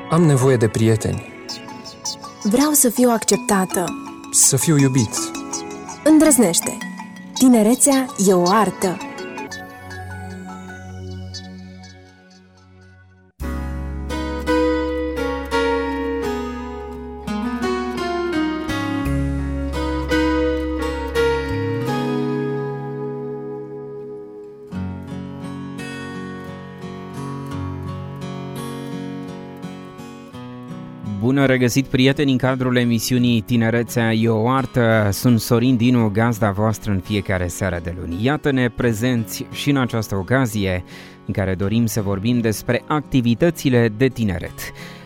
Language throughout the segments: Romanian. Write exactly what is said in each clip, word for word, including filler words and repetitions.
Am nevoie de prieteni. Vreau să fiu acceptată. Să fiu iubit. Îndrăznește. Tinerețea e o artă. Bună regăsit, prieteni, în cadrul emisiunii Tinerețea e o artă. Sunt Sorin Dinu, gazda voastră în fiecare seară de luni. Iată-ne prezenți și în această ocazie în care dorim să vorbim despre activitățile de tineret.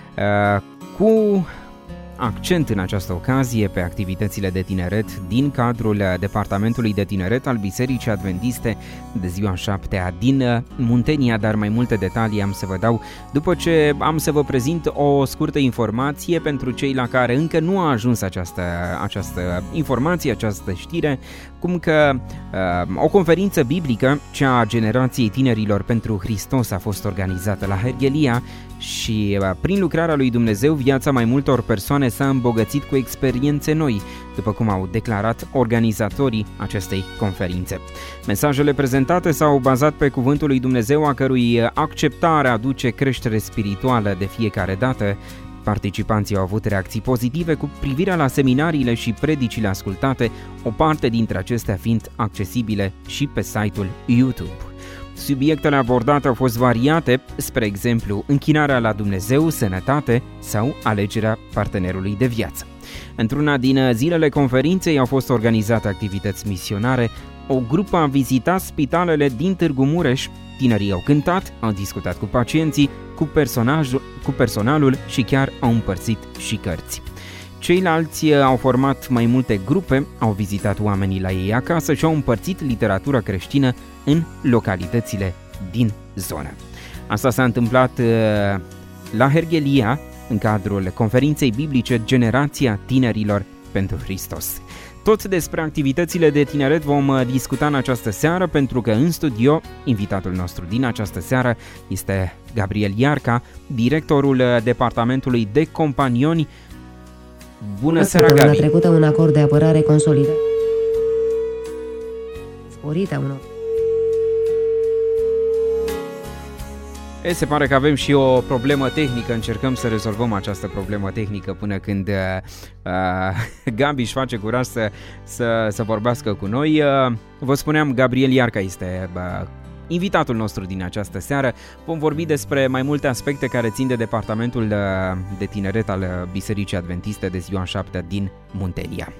Cu accent în această ocazie pe activitățile de tineret din cadrul Departamentului de Tineret al Bisericii Adventiste de ziua șaptea din Muntenia, dar mai multe detalii am să vă dau după ce am să vă prezint o scurtă informație pentru cei la care încă nu a ajuns această, această informație, această știre, cum că uh, o conferință biblică, cea a Generației Tinerilor pentru Hristos, a fost organizată la Herghelia și uh, prin lucrarea lui Dumnezeu viața mai multor persoane s-a îmbogățit cu experiențe noi, după cum au declarat organizatorii acestei conferințe. Mesajele prezentate s-au bazat pe cuvântul lui Dumnezeu, a cărui acceptare aduce creștere spirituală de fiecare dată. Participanții au avut reacții pozitive cu privirea la seminariile și predicile ascultate, o parte dintre acestea fiind accesibile și pe site-ul YouTube. Subiectele abordate au fost variate, spre exemplu, închinarea la Dumnezeu, sănătate sau alegerea partenerului de viață. Într-una din zilele conferinței au fost organizate activități misionare, o grupă a vizitat spitalele din Târgu Mureș, tinerii au cântat, au discutat cu pacienții, cu, cu personalul și chiar au împărțit și cărți. Ceilalți au format mai multe grupe, au vizitat oamenii la ei acasă și au împărțit literatură creștină în localitățile din zonă. Asta s-a întâmplat la Herghelia, în cadrul conferinței biblice Generația Tinerilor pentru Hristos. Tot despre activitățile de tineret vom discuta în această seară, pentru că în studio, invitatul nostru din această seară este Gabriel Iarca, directorul Departamentului de Companioni. Bună seara, Gabi! Luna trecută un acord de apărare consolidat sporită unor. E, se pare că avem și o problemă tehnică, încercăm să rezolvăm această problemă tehnică până când uh, Gabi își face curaj să, să, să vorbească cu noi. Uh, vă spuneam, Gabriel Iarca este uh, invitatul nostru din această seară. Vom vorbi despre mai multe aspecte care țin de Departamentul de Tineret al Bisericii Adventiste de ziua șaptea din Muntenia.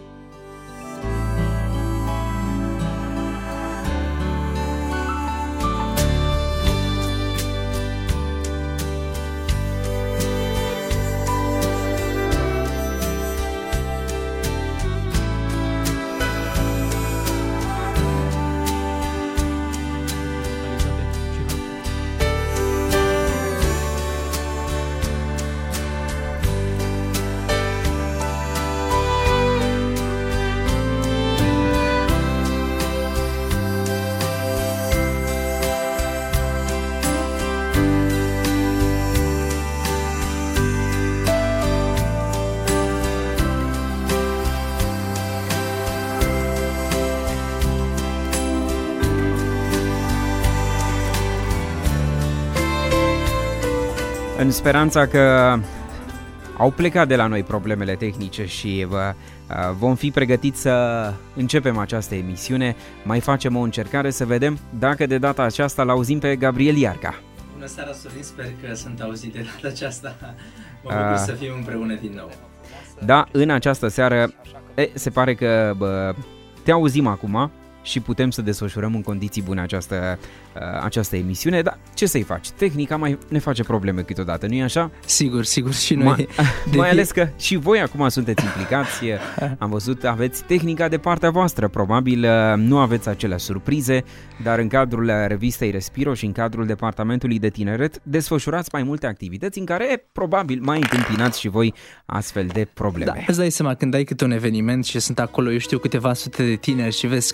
În speranța că au plecat de la noi problemele tehnice și vă, vom fi pregătiți să începem această emisiune, mai facem o încercare să vedem dacă de data aceasta l-auzim pe Gabriel Iarca. Bună seara, Sorin, sper că sunt auzit de data aceasta. Mă bucur uh, să fim împreună din nou. Da, în această seară e, se pare că bă, te auzim acum și putem să desfășurăm în condiții bune această, uh, această emisiune, dar ce să-i faci? Tehnica mai ne face probleme câteodată, nu-i așa? Sigur, sigur, și noi. Mai, de... mai ales că și voi acum sunteți implicați, am văzut, aveți tehnica de partea voastră, probabil uh, nu aveți acele surprize, dar în cadrul revistei Respiro și în cadrul Departamentului de Tineret desfășurați mai multe activități în care probabil mai întâmpinați și voi astfel de probleme. Da, îți dai seama, când ai câte un eveniment și sunt acolo, eu știu, câteva sute de tineri și vezi că nu-ți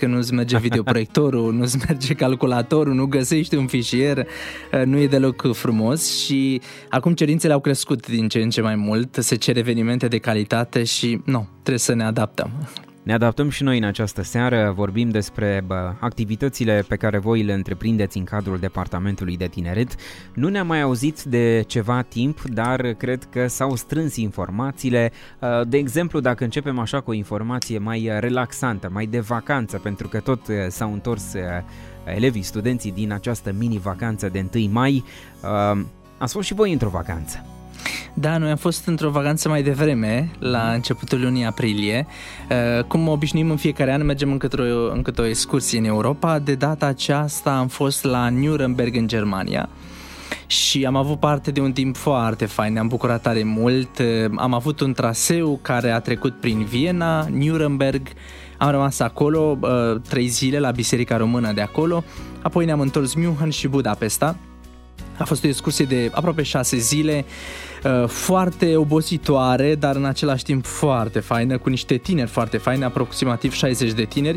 merge videoproiectorul, nu-ți merge calculatorul, nu găsești un fișier, nu e deloc frumos și acum cerințele au crescut din ce în ce mai mult, se cer evenimente de calitate și nu, trebuie să ne adaptăm. Ne adaptăm și noi în această seară, vorbim despre bă, activitățile pe care voi le întreprindeți în cadrul Departamentului de Tineret. Nu ne-am mai auzit de ceva timp, dar cred că s-au strâns informațiile. De exemplu, dacă începem așa cu o informație mai relaxantă, mai de vacanță, pentru că tot s-au întors elevii, studenții din această mini-vacanță de întâi mai, ați fost și voi într-o vacanță. Da, noi am fost într-o vacanță mai devreme, la începutul lunii aprilie. Cum obișnuim în fiecare an, mergem încât o, încât o excursie în Europa. De data aceasta am fost la Nuremberg în Germania și am avut parte de un timp foarte fain, ne-am bucurat tare mult. Am avut un traseu care a trecut prin Viena, Nuremberg, am rămas acolo trei zile la Biserica Română de acolo, apoi ne-am întors München și Budapesta. A fost o excursie de aproape șase zile, foarte obositoare, dar în același timp foarte faină, cu niște tineri foarte faini, aproximativ șaizeci de tineri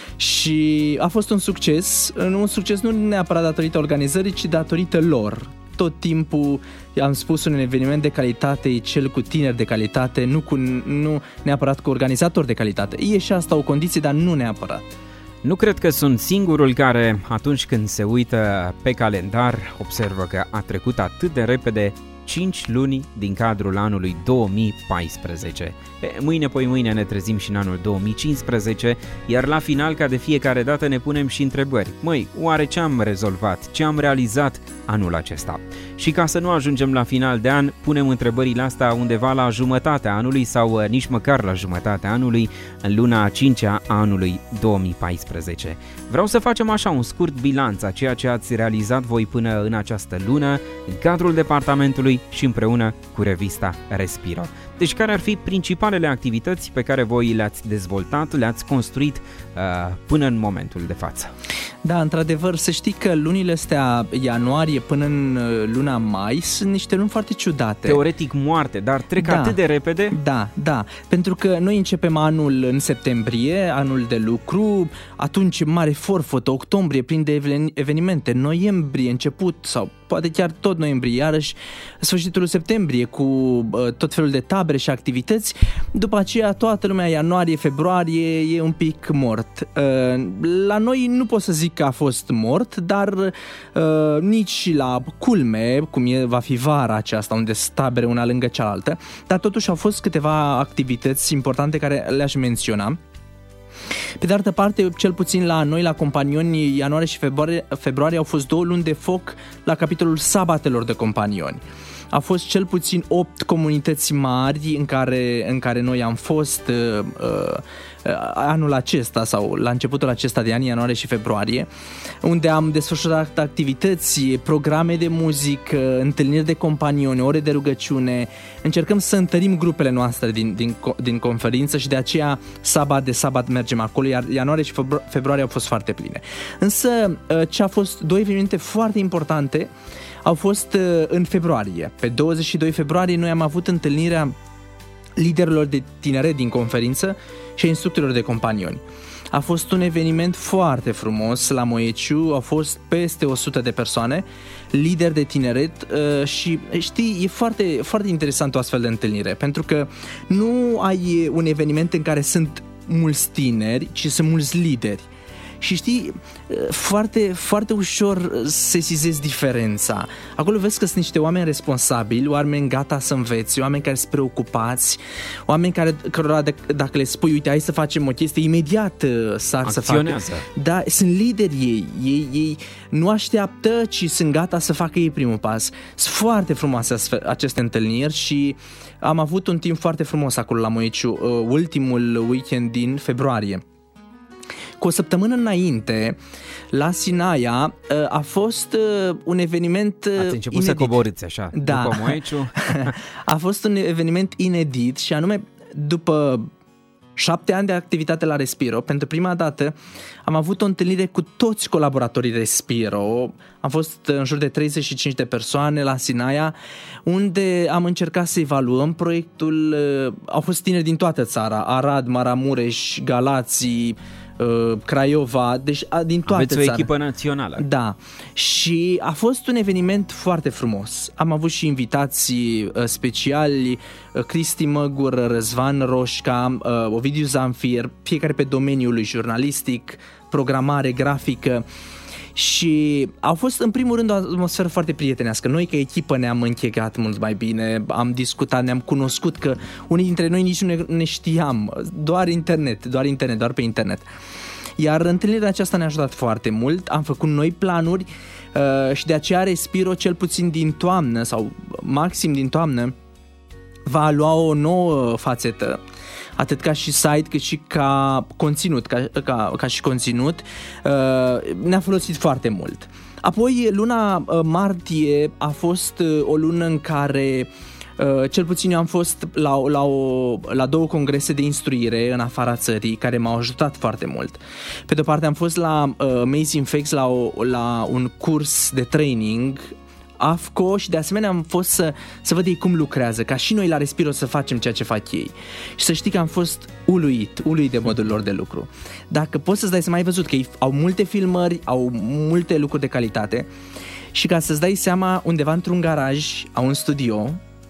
și a fost un succes, un succes nu neapărat datorită organizării, ci datorită lor. Tot timpul am spus, un eveniment de calitate e cel cu tineri de calitate, nu, cu, nu neapărat cu organizatori de calitate. E și asta o condiție, dar nu neapărat. Nu cred că sunt singurul care, atunci când se uită pe calendar, observă că a trecut atât de repede cinci luni din cadrul anului două mii paisprezece. Mâine, poi mâine ne trezim și în anul două mii cincisprezece, iar la final, ca de fiecare dată, ne punem și întrebări. Măi, oare ce am rezolvat, ce am realizat anul acesta? Și ca să nu ajungem la final de an, punem întrebările astea undeva la jumătatea anului sau nici măcar la jumătatea anului, în luna a cincea a anului două mii paisprezece. Vreau să facem așa un scurt bilanț a ceea ce ați realizat voi până în această lună, în cadrul departamentului și împreună cu revista Respiro. Deci care ar fi principalele activități pe care voi le-ați dezvoltat, le-ați construit uh, până în momentul de față? Da, într-adevăr, să știi că lunile astea, ianuarie până în luna mai, sunt niște luni foarte ciudate. Teoretic moarte, dar trec da, atât de repede? Da, da, pentru că noi începem anul în septembrie, anul de lucru, atunci mare forfotă, octombrie, plin de evenimente, noiembrie, început sau poate chiar tot noiembrie, iarăși sfârșitul septembrie cu uh, tot felul de tabere și activități. După aceea toată lumea, ianuarie, februarie e un pic mort. Uh, la noi nu pot să zic că a fost mort, dar uh, nici la culme, cum e, va fi vara aceasta, unde sunt tabere una lângă cealaltă, dar totuși au fost câteva activități importante care le-aș menționa. Pe de altă parte, cel puțin la noi, la companioni, ianuarie și februarie, februarie au fost două luni de foc la capitolul sabatelor de companioni. A fost cel puțin opt comunități mari în care, în care noi am fost uh, uh, anul acesta sau la începutul acesta de an, ianuarie și februarie, unde am desfășurat activități, programe de muzică, întâlniri de companioni, ore de rugăciune. Încercăm să întărim grupele noastre din, din, din conferință și de aceea sabat de sabat mergem acolo, iar ianuarie și februarie au fost foarte pline. Însă ce a fost două evenimente foarte importante au fost în februarie. Pe douăzeci și doi februarie noi am avut întâlnirea liderilor de tineret din conferință și instructorilor de companioni. A fost un eveniment foarte frumos la Moieciu, au fost peste o sută de persoane, lideri de tineret și știi, e foarte, foarte interesant o astfel de întâlnire, pentru că nu ai un eveniment în care sunt mulți tineri, ci sunt mulți lideri. Și știi, foarte, foarte ușor sesizezi diferența. Acolo vezi că sunt niște oameni responsabili, oameni gata să învețe, oameni care sunt preocupați, oameni care, cărora de, dacă le spui, uite, hai să facem o chestie, imediat sar să facă. Da, sunt lideri ei, ei, ei nu așteaptă, ci sunt gata să facă ei primul pas. Sunt foarte frumoase aceste întâlniri și am avut un timp foarte frumos acolo la Moieciu, ultimul weekend din februarie. Cu o săptămână înainte, la Sinaia, a fost un eveniment Ați început inedit. să coborâți așa, da. După Moieciu. A fost un eveniment inedit și anume, după șapte ani de activitate la Respiro, pentru prima dată am avut o întâlnire cu toți colaboratorii Respiro. Am fost în jur de treizeci și cinci de persoane la Sinaia, unde am încercat să evaluăm proiectul. Au fost tineri din toată țara, Arad, Maramureș, Galați, Craiova, deci din toată Aveți țara. o echipă națională. Da, și a fost un eveniment foarte frumos. Am avut și invitații speciali, Cristi Măgur, Răzvan Roșca, Ovidiu Zamfir, fiecare pe domeniul lui jurnalistic, programare, grafică. Și a fost în primul rând o atmosferă foarte prietenească. Noi ca echipă ne-am închegat mult mai bine, am discutat, ne-am cunoscut, că unii dintre noi nici nu ne, ne știam, doar internet, doar internet, doar pe internet. Iar întâlnirea aceasta ne-a ajutat foarte mult, am făcut noi planuri uh, și de aceea Respiro, cel puțin din toamnă sau maxim din toamnă, va lua o nouă fațetă, atât ca și site cât și ca conținut, ca, ca, ca și conținut, uh, ne-a folosit foarte mult. Apoi luna uh, martie a fost uh, o lună în care uh, cel puțin eu am fost la, la, o, la două congrese de instruire în afara țării care m-au ajutat foarte mult. Pe de o parte am fost la uh, Amazing Facts, la, o, la un curs de training A F C O și de asemenea am fost să, să văd ei cum lucrează, ca și noi la Respiro să facem ceea ce fac ei. Și să știi că am fost uluit, uluit de modul lor de lucru. Dacă poți să-ți dai seama, ai văzut că ei au multe filmări, au multe lucruri de calitate și ca să-ți dai seama, undeva într-un garaj au un studio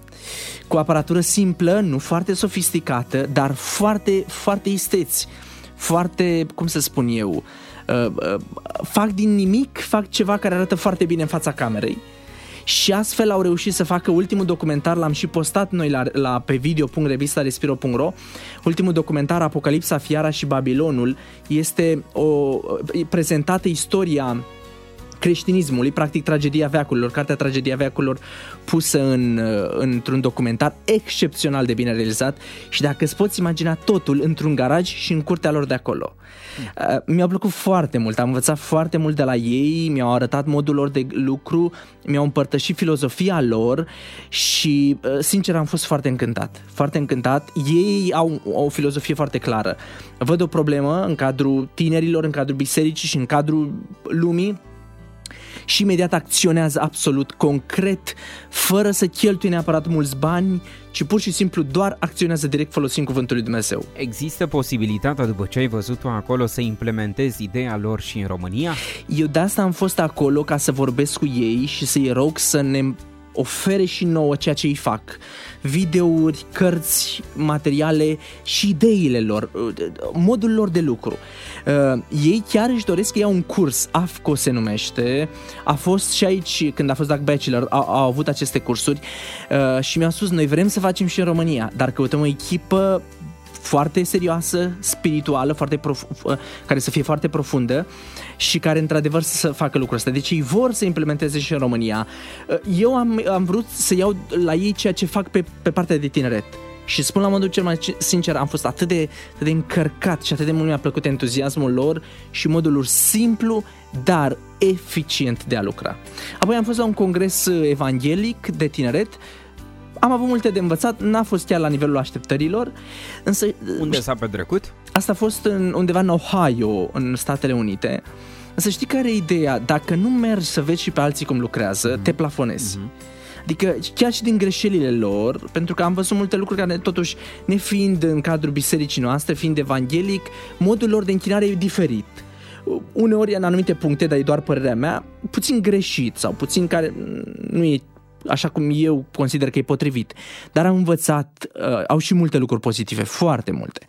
cu aparatură simplă, nu foarte sofisticată, dar foarte, foarte isteți, foarte, cum să spun eu, uh, uh, fac din nimic, fac ceva care arată foarte bine în fața camerei. Și astfel au reușit să facă ultimul documentar, l-am și postat noi la, la pe video punct revista respiro punct ro. Ultimul documentar, Apocalipsa, Fiara și Babilonul, este o prezentată istoria creștinismului, practic tragedia veacurilor, cartea Tragedia veacurilor pusă în, într-un documentar excepțional de bine realizat și dacă îți poți imagina totul într-un garaj și în curtea lor de acolo. Mm. Mi-a plăcut foarte mult, am învățat foarte mult de la ei, mi-au arătat modul lor de lucru, mi-au împărtășit filozofia lor și sincer am fost foarte încântat, foarte încântat. Ei au o filozofie foarte clară. Văd o problemă în cadrul tinerilor, în cadrul bisericii și în cadrul lumii și imediat acționează absolut concret, fără să cheltuie neapărat mulți bani, ci pur și simplu doar acționează direct folosind cuvântul lui Dumnezeu. Există posibilitatea, după ce ai văzut-o acolo, să implementezi ideea lor și în România? Eu de asta am fost acolo, ca să vorbesc cu ei și să-i rog să ne ofere și nouă ceea ce îi fac. Videouri, cărți, materiale și ideile lor, modul lor de lucru. Uh, ei chiar își doresc că iau un curs, A F C O se numește, a fost și aici când a fost Doug Bachelor, au, au avut aceste cursuri uh, și mi-au spus, noi vrem să facem și în România, dar căutăm o echipă foarte serioasă, spirituală, foarte prof- care să fie foarte profundă și care într-adevăr să facă lucrul ăsta. Deci ei vor să implementeze și în România. Eu am, am vrut să iau la ei ceea ce fac pe, pe partea de tineret. Și spun la modul cel mai sincer, am fost atât de, atât de încărcat și atât de mult mi-a plăcut entuziasmul lor și modul lor simplu, dar eficient de a lucra. Apoi am fost la un congres evanghelic de tineret. Am avut multe de învățat, n-a fost chiar la nivelul așteptărilor, însă... Unde s-a petrecut? Asta a fost în, undeva în Ohio, în Statele Unite. Însă știi care e ideea? Dacă nu mergi să vezi și pe alții cum lucrează, mm-hmm. te plafonezi. Mm-hmm. Adică chiar și din greșelile lor, pentru că am văzut multe lucruri care totuși, ne fiind în cadrul bisericii noastre, fiind evanghelic, modul lor de închinare e diferit. Uneori în anumite puncte, dar e doar părerea mea, puțin greșit sau puțin care nu e așa cum eu consider că e potrivit. Dar am învățat, uh, au și multe lucruri pozitive, foarte multe.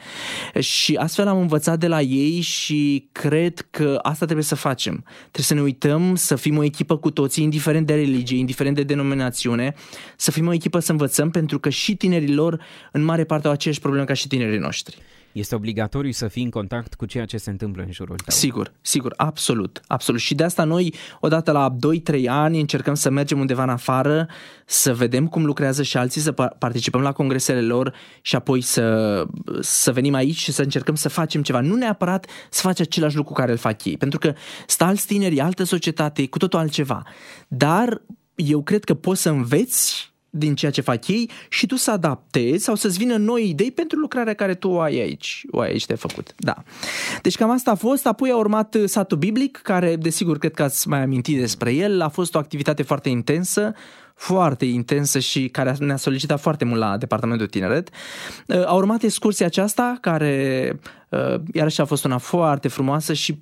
Și astfel am învățat de la ei și cred că asta trebuie să facem. Trebuie să ne uităm, să fim o echipă cu toții, indiferent de religie, indiferent de denominațiune, să fim o echipă să învățăm, pentru că și tinerii lor în mare parte au aceeași probleme ca și tinerii noștri. Este obligatoriu să fii în contact cu ceea ce se întâmplă în jurul tău. Sigur, sigur, absolut, absolut. Și de asta noi, odată la doi trei ani, încercăm să mergem undeva în afară, să vedem cum lucrează și alții, să participăm la congresele lor și apoi să, să venim aici și să încercăm să facem ceva. Nu neapărat să faci același lucru care îl fac ei, pentru că sunt alți tineri, altă societate, cu totul altceva. Dar eu cred că poți să înveți din ceea ce fac ei și tu să adaptezi sau să-ți vină noi idei pentru lucrarea care tu o ai aici, o ai aici de făcut. Da. Deci cam asta a fost. Apoi a urmat Satul Biblic, care desigur cred că ați mai amintit despre el. A fost o activitate foarte intensă, foarte intensă și care ne-a solicitat foarte mult la Departamentul Tineret. A urmat excursia aceasta, care iarăși a fost una foarte frumoasă și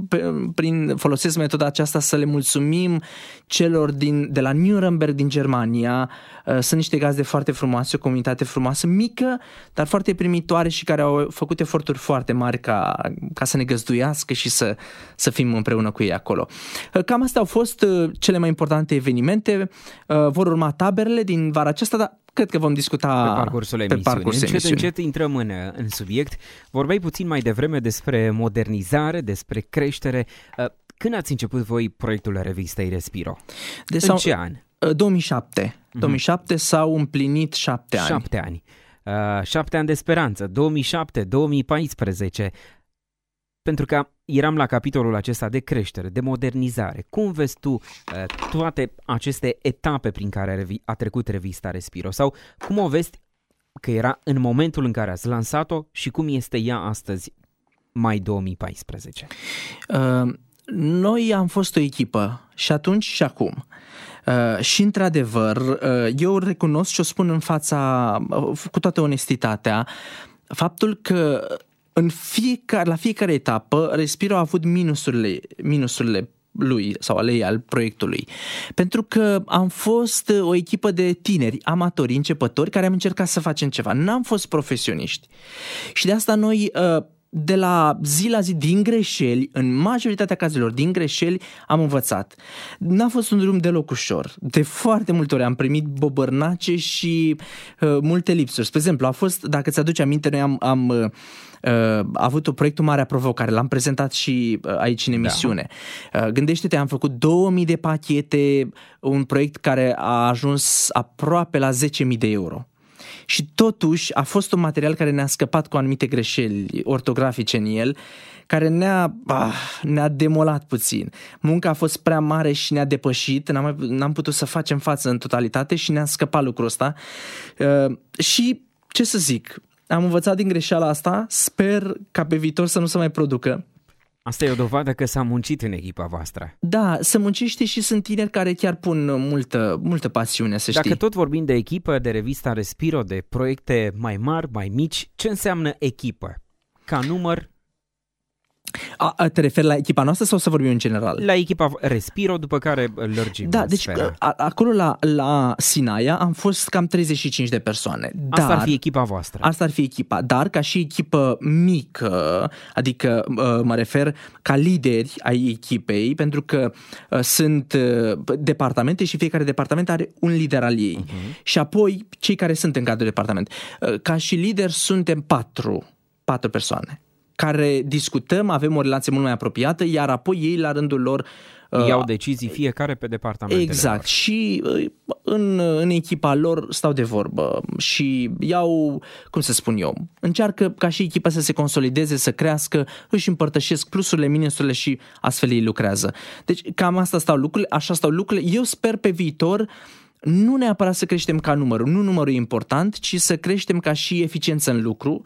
prin folosesc metoda aceasta să le mulțumim celor din, de la Nuremberg din Germania. Sunt niște gazde foarte frumoase, o comunitate frumoasă, mică, dar foarte primitoare și care au făcut eforturi foarte mari ca, ca să ne găzduiască și să, să fim împreună cu ei acolo. Cam astea au fost cele mai importante evenimente. Vor urma taberele din vara aceasta, dar cred că vom discuta pe parcursul emisiunii. Pe parcursul încet, emisiunii. încet intrăm în, în subiect. Vorbeai puțin mai devreme despre modernizare, despre creștere. Când ați început voi proiectul revistei Respiro? De în ce an? două mii șapte. Uh-huh. două mii șapte s-au împlinit șapte ani. Șapte ani. Uh, șapte ani de speranță. două mii șapte două mii paisprezece. Pentru că eram la capitolul acesta de creștere, de modernizare. Cum vezi tu uh, toate aceste etape prin care a trecut revista Respiro? Sau cum o vezi că era în momentul în care ați lansat-o și cum este ea astăzi, mai două mii paisprezece? Uh, noi am fost o echipă și atunci și acum. Uh, și într-adevăr, uh, eu recunosc și o spun în fața, uh, cu toată onestitatea, faptul că în fiecare, la fiecare etapă Respiro a avut minusurile, minusurile lui sau ale ei, al proiectului. Pentru că am fost o echipă de tineri, amatori, începători, care am încercat să facem ceva. N-am fost profesioniști. Și de asta noi, de la zi la zi, din greșeli, în majoritatea cazurilor, din greșeli, am învățat. N-a fost un drum deloc ușor. De foarte multe ori am primit bobărnace și uh, multe lipsuri. Spre exemplu, a fost, dacă ți-aduci aminte, noi am... am uh, Uh, a avut o proiectul Marea Provocare, l-am prezentat și uh, aici în emisiune. Da. Uh, gândește-te, am făcut două mii de pachete, un proiect care a ajuns aproape la zece mii de euro. Și totuși a fost un material care ne-a scăpat cu anumite greșeli ortografice în el, care ne-a, ah, ne-a demolat puțin. Munca a fost prea mare și ne-a depășit, n-am, n-am putut să facem față în totalitate și ne-a scăpat lucrul ăsta. Uh, și, ce să zic, am învățat din greșeala asta, sper ca pe viitor să nu se mai producă. Asta e o dovadă că s-a muncit în echipa voastră. Da, să muncește și sunt tineri care chiar pun multă, multă pasiune, să știi. Dacă tot vorbim de echipă, de revista Respiro, de proiecte mai mari, mai mici, ce înseamnă echipă? Ca număr? A, a, te referi la echipa noastră sau să vorbim în general? La echipa Respiro, după care lărgim. Da, deci a, acolo la, la Sinaia am fost cam treizeci și cinci de persoane. Asta dar, ar fi echipa voastră. Asta ar fi echipa, dar ca și echipă mică, adică mă refer ca lideri ai echipei, pentru că sunt departamente și fiecare departament are un lider al ei. Uh-huh. Și apoi cei care sunt în cadrul departament. Ca și lider suntem patru, patru persoane care discutăm, avem o relație mult mai apropiată, iar apoi ei la rândul lor iau decizii fiecare pe departamentele exact lor. Și în, în echipa lor stau de vorbă și iau, cum să spun eu, încearcă ca și echipa să se consolideze, să crească, își împărtășesc plusurile, minusurile și astfel ei lucrează. Deci cam asta stau lucrurile, așa stau lucrurile. Eu sper pe viitor nu neapărat să creștem ca numărul, nu numărul e important, ci să creștem ca și eficiență în lucru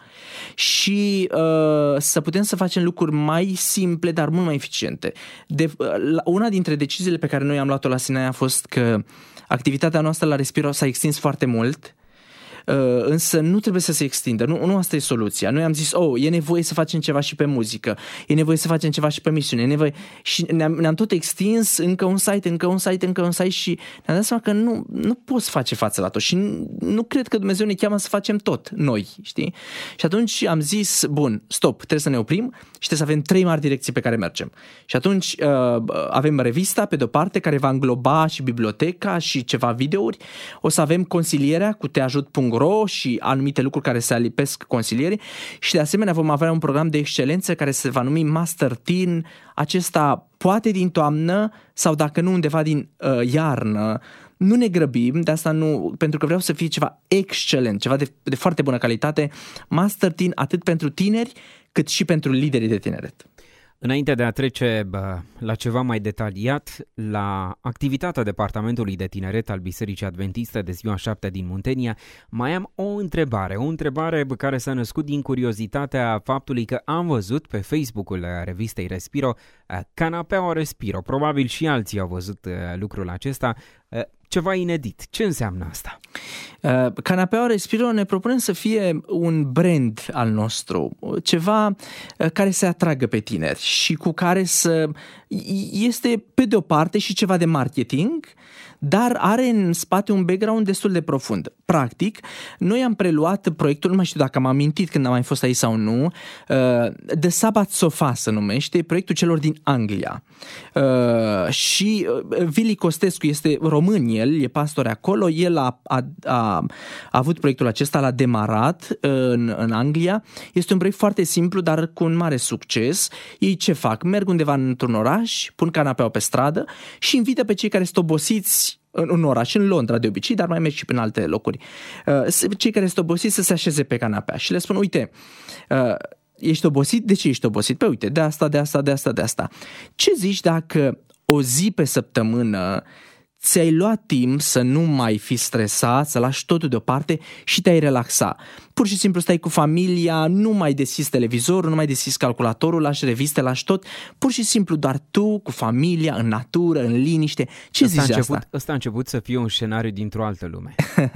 și uh, să putem să facem lucruri mai simple, dar mult mai eficiente. De, uh, una dintre deciziile pe care noi am luat-o la Sinaia a fost că activitatea noastră la Respiro s-a extins foarte mult, uh, însă nu trebuie să se extindă, nu, nu asta e soluția. Noi am zis, oh, e nevoie să facem ceva și pe muzică, e nevoie să facem ceva și pe misiune, e nevoie... și ne-am, ne-am tot extins, încă un site, încă un site, încă un site și ne-am dat seama că nu, nu poți face față la tot și nu, nu cred că Dumnezeu ne cheamă să facem tot noi, știi? Și atunci am zis, bun, stop, trebuie să ne oprim și trebuie să avem trei mari direcții pe care mergem. Și atunci uh, avem revista pe de-o parte care va îngloba și biblioteca și ceva videouri, o să avem consilierea cu teajut punct ro și anumite lucruri care se alipesc consilierii și de asemenea vom avea un program de excelență care se va numi Master Teen, acesta poate din toamnă sau dacă nu undeva din uh, iarnă. Nu ne grăbim, de asta nu, pentru că vreau să fie ceva excelent, ceva de, de foarte bună calitate, Master Teen atât pentru tineri cât și pentru liderii de tineret. Înainte de a trece bă, la ceva mai detaliat, la activitatea Departamentului de Tineret al Bisericii Adventiste de Ziua șapte din Muntenia, mai am o întrebare, o întrebare bă, care s-a născut din curiozitatea faptului că am văzut pe Facebook-ul revistei Respiro canapeaua Respiro. Probabil și alții au văzut lucrul acesta. Ceva inedit. Ce înseamnă asta? Uh, Canapeaua Respiro ne propunem să fie un brand al nostru, ceva uh, care să atragă pe tineri și cu care să... Este pe de o parte și ceva de marketing, dar are în spate un background destul de profund. Practic, noi am preluat proiectul, nu mai știu dacă am amintit când am mai fost aici sau nu, uh, The Sabbath Sofa se numește, proiectul celor din Anglia. Uh, și uh, Vili Costescu este român, el e pastor acolo, el a, a, a, a avut proiectul acesta, l-a demarat uh, în, în Anglia. Este un proiect foarte simplu, dar cu un mare succes. Ei ce fac? Merg undeva într-un oraș, pun canapeaua pe stradă și invită pe cei care sunt obosiți în un oraș, în Londra de obicei, dar mai merg și prin alte locuri. Cei care sunt obosiți să se așeze pe canapea și le spun, uite, ești obosit? De ce ești obosit? Păi uite, de asta, de asta, de asta, de asta. Ce zici dacă o zi pe săptămână ți-ai luat timp să nu mai fi stresat, să lași totul deoparte și te-ai relaxa? Pur și simplu stai cu familia, nu mai deschizi televizorul, nu mai deschizi calculatorul, lași reviste, lași tot, pur și simplu doar tu, cu familia, în natură, în liniște. Ce ăsta zici a început, asta? Ăsta a început să fie un scenariu dintr-o altă lume.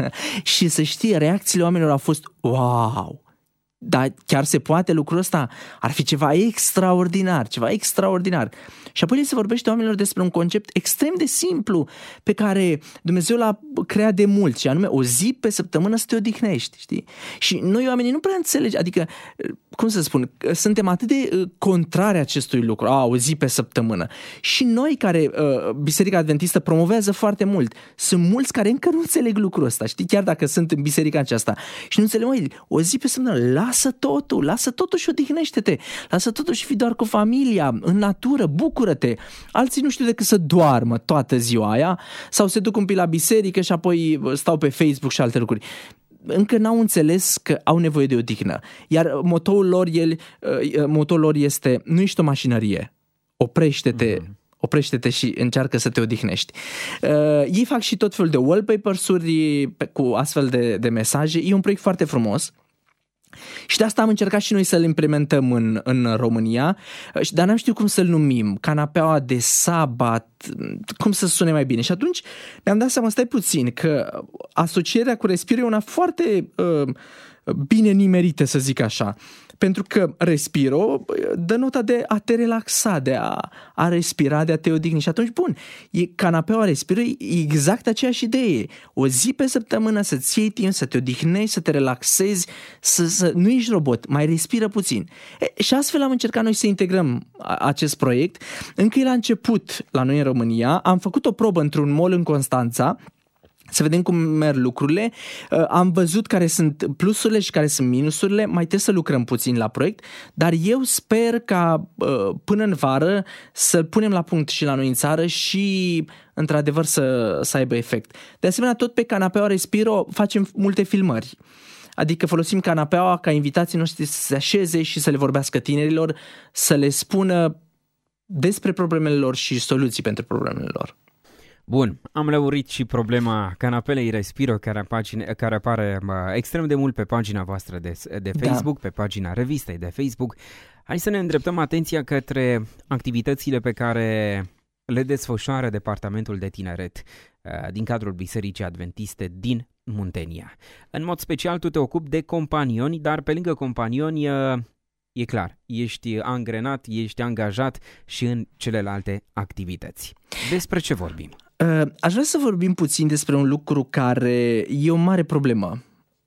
Și să știi, reacțiile oamenilor au fost wow! Dar chiar se poate lucrul ăsta? Ar fi ceva extraordinar, ceva extraordinar. Și apoi se vorbește oamenilor despre un concept extrem de simplu pe care Dumnezeu l-a creat de mult, și anume o zi pe săptămână să te odihnești, știi? Și noi oamenii nu prea înțelegem, adică, cum să spun, suntem atât de contrari acestui lucru, a, o zi pe săptămână. Și noi care, Biserica Adventistă promovează foarte mult, sunt mulți care încă nu înțeleg lucrul ăsta, știi? Chiar dacă sunt în biserica aceasta și nu înțeleg, măi, o zi pe săptămână, lasă totul, lasă totul și odihnește-te, lasă totul și fii doar cu familia, în natură, bucură-te. Alții nu știu decât să doarmă toată ziua aia sau se duc un pic la biserică și apoi stau pe Facebook și alte lucruri. Încă n-au înțeles că au nevoie de odihnă. Iar motoul lor, el, motoul lor este, nu ești o mașinărie, oprește-te, mm-hmm. oprește-te și încearcă să te odihnești. Uh, ei fac și tot felul de wallpapers-uri cu astfel de, de mesaje. E un proiect foarte frumos. Și de asta am încercat și noi să-l implementăm în, în România, dar n-am știut cum să-l numim, canapeaua de sabat, cum să sune mai bine. Și atunci ne-am dat seama, stai puțin, că asocierea cu Respiro e una foarte uh, bine nimerită, să zic așa. Pentru că Respiro dă nota de a te relaxa, de a, a respira, de a te odihni. Și atunci, bun, e, canapeaua Respiro e exact aceeași idee. O zi pe săptămână să-ți iei timp, să te odihnești, să te relaxezi, să, să nu ești robot, mai respiră puțin. E, și astfel am încercat noi să integrăm acest proiect. Încă la început, la noi în România, am făcut o probă într-un mall în Constanța, să vedem cum merg lucrurile. Am văzut care sunt plusurile și care sunt minusurile. Mai trebuie să lucrăm puțin la proiect, dar eu sper ca până în vară să-l punem la punct și la noi în țară și într-adevăr să, să aibă efect. De asemenea, tot pe canapeaua Respiro facem multe filmări. Adică folosim canapeaua ca invitații noștri să se așeze și să le vorbească tinerilor, să le spună despre problemele lor și soluții pentru problemele lor. Bun, am lămurit și problema canapelei Respiro, care, pagine, care apare uh, extrem de mult pe pagina voastră de, de Facebook, da. Pe pagina revistei de Facebook. Hai să ne îndreptăm atenția către activitățile pe care le desfășoară Departamentul de Tineret uh, din cadrul Bisericii Adventiste din Muntenia. În mod special tu te ocupi de companioni, dar pe lângă companioni uh, e clar, ești angrenat, ești angajat și în celelalte activități. Despre ce vorbim? Aș vrea să vorbim puțin despre un lucru care e o mare problemă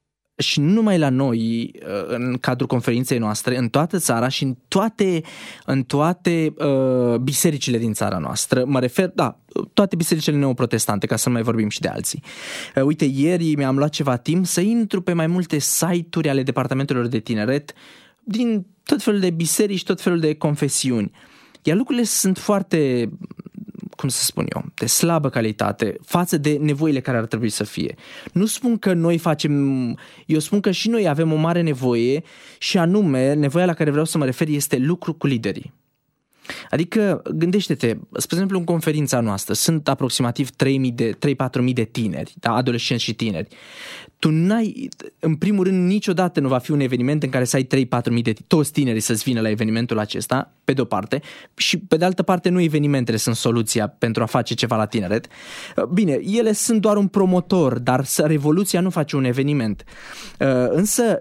și nu numai la noi, în cadrul conferinței noastre, în toată țara și în toate, în toate uh, bisericile din țara noastră. Mă refer, da, toate bisericile neoprotestante, ca să nu mai vorbim și de alții. Uh, uite, ieri mi-am luat ceva timp să intru pe mai multe site-uri ale departamentelor de tineret din tot felul de biserici, tot felul de confesiuni. Iar lucrurile sunt foarte, cum să spun eu, de slabă calitate față de nevoile care ar trebui să fie. Nu spun că noi facem, eu spun că și noi avem o mare nevoie și anume, nevoia la care vreau să mă refer este lucru cu liderii. Adică, gândește-te, spre exemplu, în conferința noastră sunt aproximativ trei mii de, trei patru mii de tineri, da, adolescenți și tineri. Tu n-ai, în primul rând, niciodată nu va fi un eveniment în care să ai trei patru mii de toți tinerii să-ți vină la evenimentul acesta, pe de o parte, și pe de altă parte nu evenimentele sunt soluția pentru a face ceva la tineret. Bine, ele sunt doar un promotor, dar revoluția nu face un eveniment. Însă,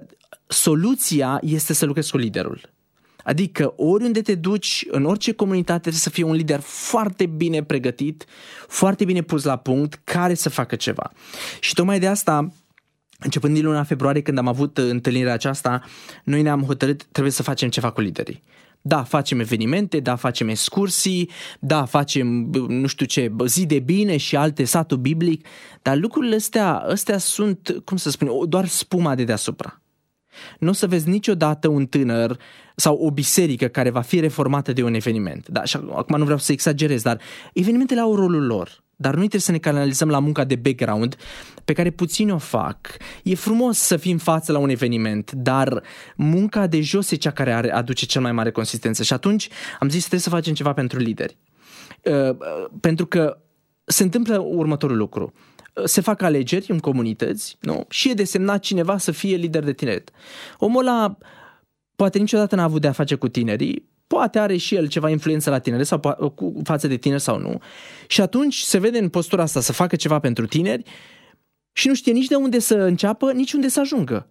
soluția este să lucrezi cu liderul. Adică oriunde te duci, în orice comunitate, trebuie să fie un lider foarte bine pregătit, foarte bine pus la punct, care să facă ceva. Și tocmai de asta, începând din luna februarie, când am avut întâlnirea aceasta, noi ne-am hotărât, trebuie să facem ceva cu liderii. Da, facem evenimente, da, facem excursii, da, facem, nu știu ce, zi de bine și alte, satul biblic, dar lucrurile astea, astea sunt, cum să spun, doar spuma de deasupra. Nu o să vezi niciodată un tânăr sau o biserică care va fi reformată de un eveniment. Da, și acum nu vreau să exagerez, dar evenimentele au rolul lor. Dar noi trebuie să ne canalizăm la munca de background pe care puțini o fac. E frumos să fii în față la un eveniment, dar munca de jos e cea care are, aduce cel mai mare consistență. Și atunci am zis trebuie să facem ceva pentru lideri. Uh, pentru că se întâmplă următorul lucru. Se fac alegeri în comunități, nu? Și e desemnat cineva să fie lider de tineret. Omul ăla poate niciodată n-a avut de a face cu tinerii, poate are și el ceva influență la tineri sau cu față de tineri sau nu. Și atunci se vede în postura asta să facă ceva pentru tineri și nu știe nici de unde să înceapă, nici unde să ajungă.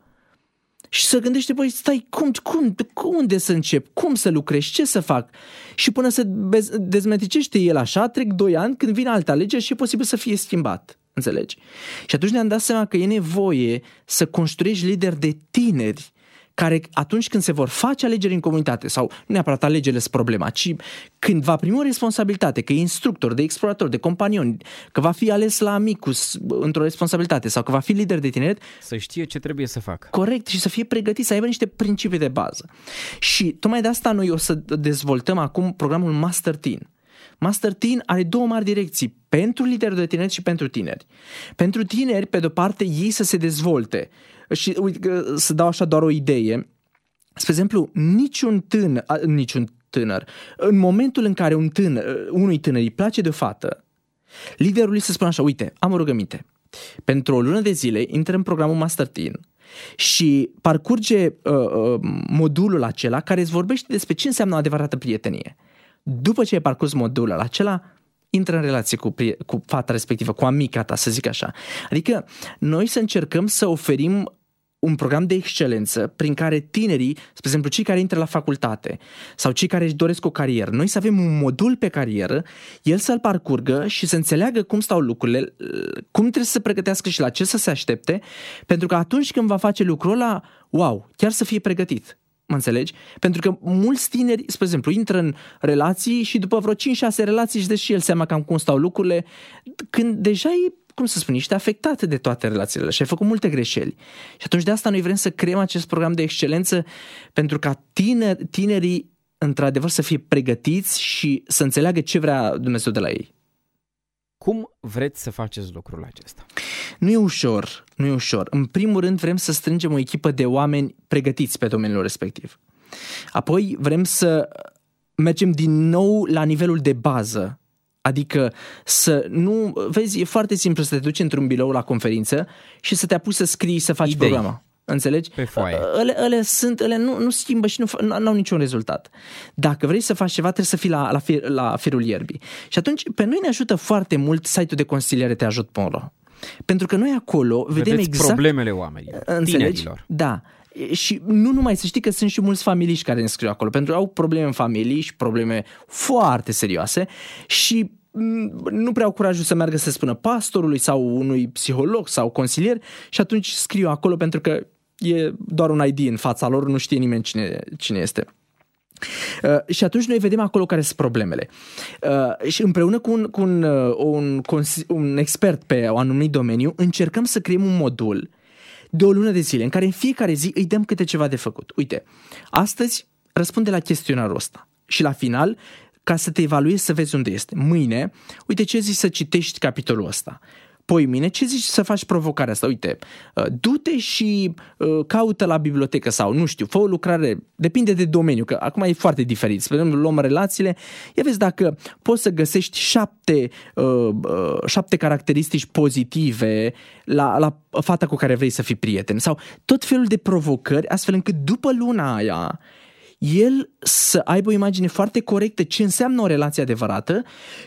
Și să gândește, băi, stai, cum, cum, cum, unde să încep, cum să lucrez, ce să fac? Și până se dezmeticește el așa, trec doi ani, când vin alte alegeri și e posibil să fie schimbat. Înțelegi? Și atunci ne-am dat seama că e nevoie să construiești lideri de tineri care atunci când se vor face alegeri în comunitate, sau nu neapărat alegerile sunt problema, ci când va primi o responsabilitate, că e instructor, de explorator, de companion, că va fi ales la amicus într-o responsabilitate sau că va fi lider de tineret, să știe ce trebuie să facă. Corect, și să fie pregătit, să aibă niște principii de bază. Și tocmai de asta noi o să dezvoltăm acum programul Master Teen. Master Teen are două mari direcții, pentru liderul de tineret și pentru tineri. Pentru tineri, pe de-o parte, ei să se dezvolte. Și uite, să dau așa doar o idee. Spre exemplu, niciun tânăr, niciun tânăr, în momentul în care un tânăr, unui tânăr îi place de o fată, liderul îi să spună așa, uite, am o rugăminte. Pentru o lună de zile intră în programul Master Teen și parcurge uh, uh, modulul acela care îți vorbește despre ce înseamnă o adevărată prietenie. După ce ai parcurs modulul acela, intră în relație cu, cu fata respectivă, cu amica ta, să zic așa. Adică noi să încercăm să oferim un program de excelență prin care tinerii, spre exemplu cei care intră la facultate sau cei care își doresc o carieră, noi să avem un modul pe carieră, el să-l parcurgă și să înțeleagă cum stau lucrurile, cum trebuie să se pregătească și la ce să se aștepte, pentru că atunci când va face lucrul ăla, wow, chiar să fie pregătit. Mă înțelegi? Pentru că mulți tineri, spre exemplu, intră în relații și după vreo cinci șase relații își dă și el seama cam cum stau lucrurile, când deja e, cum să spun, ești afectat de toate relațiile și ai făcut multe greșeli. Și atunci de asta noi vrem să creăm acest program de excelență pentru ca tineri, tinerii într-adevăr să fie pregătiți și să înțeleagă ce vrea Dumnezeu de la ei. Cum vreți să faceți lucrul acesta? Nu e ușor, nu e ușor. În primul rând vrem să strângem o echipă de oameni pregătiți pe domeniul respectiv. Apoi vrem să mergem din nou la nivelul de bază. Adică să nu... Vezi, e foarte simplu să te duci într-un birou la conferință și să te apuci să scrii, să faci idei. programa. Înțelegi? Pe foaie. Ele, ele, sunt, ele nu, nu schimbă și nu, nu au niciun rezultat. Dacă vrei să faci ceva, trebuie să fii la, la, fir, la firul ierbii. Și atunci, pe noi ne ajută foarte mult site-ul de consiliere te ajut punct ro. Pentru că noi acolo vedeți vedem exact... problemele oamenilor, înțelegi? Tinerilor. Da. Și nu numai, să știi că sunt și mulți familiști care ne scriu acolo, pentru că au probleme în familie și probleme foarte serioase și nu prea au curajul să meargă să spună pastorului sau unui psiholog sau consilier și atunci scriu acolo pentru că e doar un I D în fața lor, nu știe nimeni cine, cine este. Uh, și atunci noi vedem acolo care sunt problemele. Uh, și împreună cu, un, cu un, uh, un, un expert pe un anumit domeniu încercăm să creăm un modul de o lună de zile în care în fiecare zi îi dăm câte ceva de făcut. Uite, astăzi răspunde la chestionarul ăsta și la final, ca să te evaluezi să vezi unde este. Mâine, uite ce zici să citești capitolul ăsta. poi mine, ce zici să faci provocarea asta? Uite, du-te și caută la bibliotecă sau, nu știu, fă o lucrare, depinde de domeniu, că acum e foarte diferit. Spre exemplu, luăm relațiile, ia vezi dacă poți să găsești șapte, șapte caracteristici pozitive la, la fata cu care vrei să fii prieten sau tot felul de provocări, astfel încât după luna aia el să aibă o imagine foarte corectă ce înseamnă o relație adevărată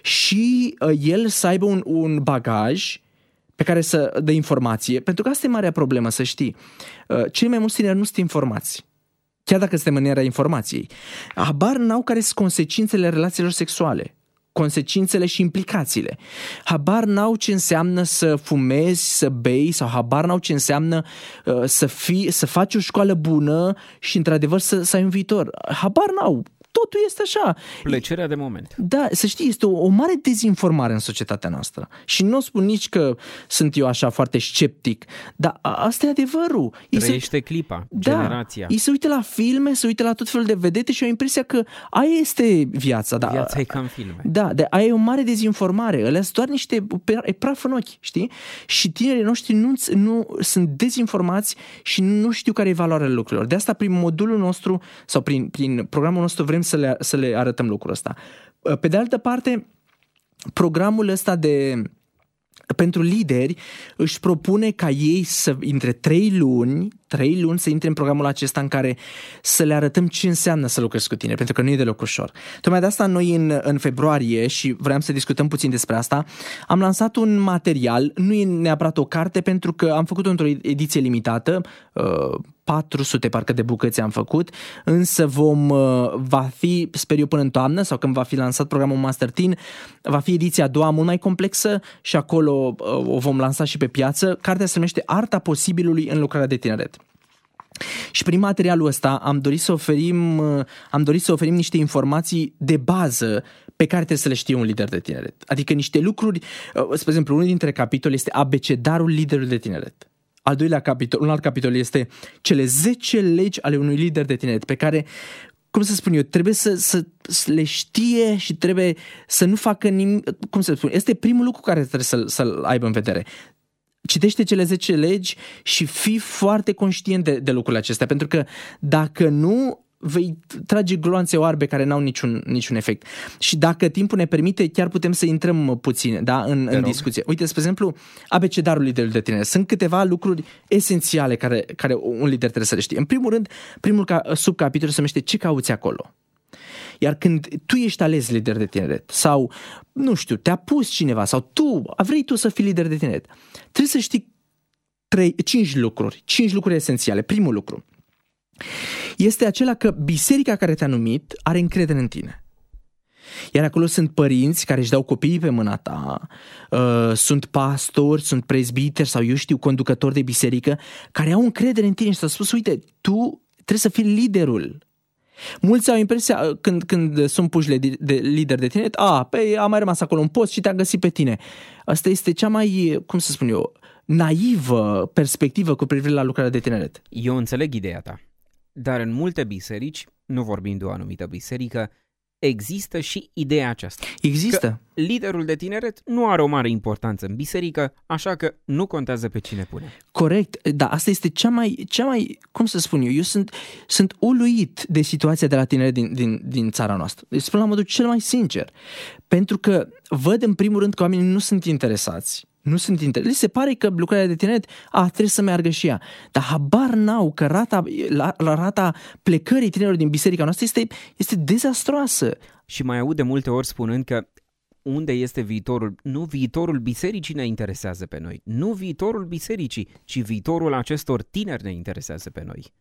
și el să aibă un, un bagaj pe care să dă informație, pentru că asta e marea problemă, să știi. Cei mai mulți tineri nu sunt informați, chiar dacă suntem în era informației. Habar n-au care sunt consecințele relațiilor sexuale, consecințele și implicațiile. Habar n-au ce înseamnă să fumezi, să bei sau habar n-au ce înseamnă uh, să, fii, să faci o școală bună și într-adevăr să, să ai un viitor. Habar n-au. Totul este așa. Plăcerea de moment. Da, să știi, este o, o mare dezinformare în societatea noastră. Și nu spun nici că sunt eu așa foarte sceptic, dar asta e adevărul. Trăiește se... clipa, da, generația. Ei se uită la filme, se uită la tot felul de vedete și au impresia că aia este viața. Da, viața e ca în filme. Da, de aia e o mare dezinformare. Alea sunt doar niște, e praf în ochi, știi? Și tinerii noștri nu, nu sunt dezinformați și nu știu care e valoarea lucrurilor. De asta prin modulul nostru sau prin, prin programul nostru vrem să le, să le arătăm lucrul ăsta. Pe de altă parte, programul ăsta de pentru lideri își propune ca ei să intre trei luni, trei luni să intre în programul acesta în care să le arătăm ce înseamnă să lucrezi cu tine, pentru că nu e deloc ușor. Tocmai de asta noi în, în februarie, și vreau să discutăm puțin despre asta, am lansat un material, nu e neapărat o carte, pentru că am făcut-o într-o ediție limitată, patru sute parcă de bucăți am făcut, însă vom, va fi, sper eu, până în toamnă sau când va fi lansat programul Master Teen, va fi ediția a doua mult mai complexă și acolo o vom lansa și pe piață. Cartea se numește Arta posibilului în lucrarea de tineret. Și prin materialul ăsta am dorit să oferim, am dorit să oferim niște informații de bază pe care trebuie să le știe un lider de tineret. Adică niște lucruri, spre exemplu, unul dintre capitole este abecedarul liderului de tineret. Al doilea capitol, un alt capitol este cele zece legi ale unui lider de tineret pe care, cum să spun eu, trebuie să, să, să le știe și trebuie să nu facă nimic, cum să spun, este primul lucru care trebuie să, să-l aibă în vedere. Citește cele zece legi și fii foarte conștient de, de lucrurile acestea, pentru că dacă nu, vei trage gloanțe oarbe care n-au niciun, niciun efect. Și dacă timpul ne permite, chiar putem să intrăm puțin, da, în, în discuție. Uite, spre exemplu, abecedarul liderului de tineret. Sunt câteva lucruri esențiale care, care un lider trebuie să le știe. În primul rând, primul ca, subcapitol se numește ce cauți acolo. Iar când tu ești ales lider de tineret sau, nu știu, te-a pus cineva sau tu, vrei tu să fii lider de tineret, trebuie să știi trei, cinci lucruri, cinci lucruri esențiale. Primul lucru este acela că biserica care te-a numit are încredere în tine. Iar acolo sunt părinți care își dau copiii pe mâna ta, uh, sunt pastori, sunt prezbiteri sau eu știu conducători de biserică care au încredere în tine și ți-au spus, uite, tu trebuie să fii liderul. Mulți au impresia când, când sunt puși de, de lider de tineret, a, pe, a mai rămas acolo un post și te-a găsit pe tine. Asta este cea mai, cum să spun eu, naivă perspectivă cu privire la lucrarea de tineret. Eu înțeleg ideea ta, dar în multe biserici, nu vorbind de o anumită biserică, există și ideea aceasta. Există. Că liderul de tineret nu are o mare importanță în biserică, așa că nu contează pe cine pune. Corect, dar asta este cea mai, cea mai, cum să spun eu, eu sunt, sunt uluit de situația de la tineret din, din, din țara noastră. Deci spun la modul cel mai sincer, pentru că văd în primul rând că oamenii nu sunt interesați. Nu sunt interesați. Se pare că lucrarea de tineret, a, trebuie să meargă și ea. Dar habar n-au că rata, la, la rata plecării tinerilor din biserica noastră este, este dezastroasă. Și mai aud de multe ori spunând că unde este viitorul? Nu viitorul bisericii ne interesează pe noi. Nu viitorul bisericii, ci viitorul acestor tineri ne interesează pe noi.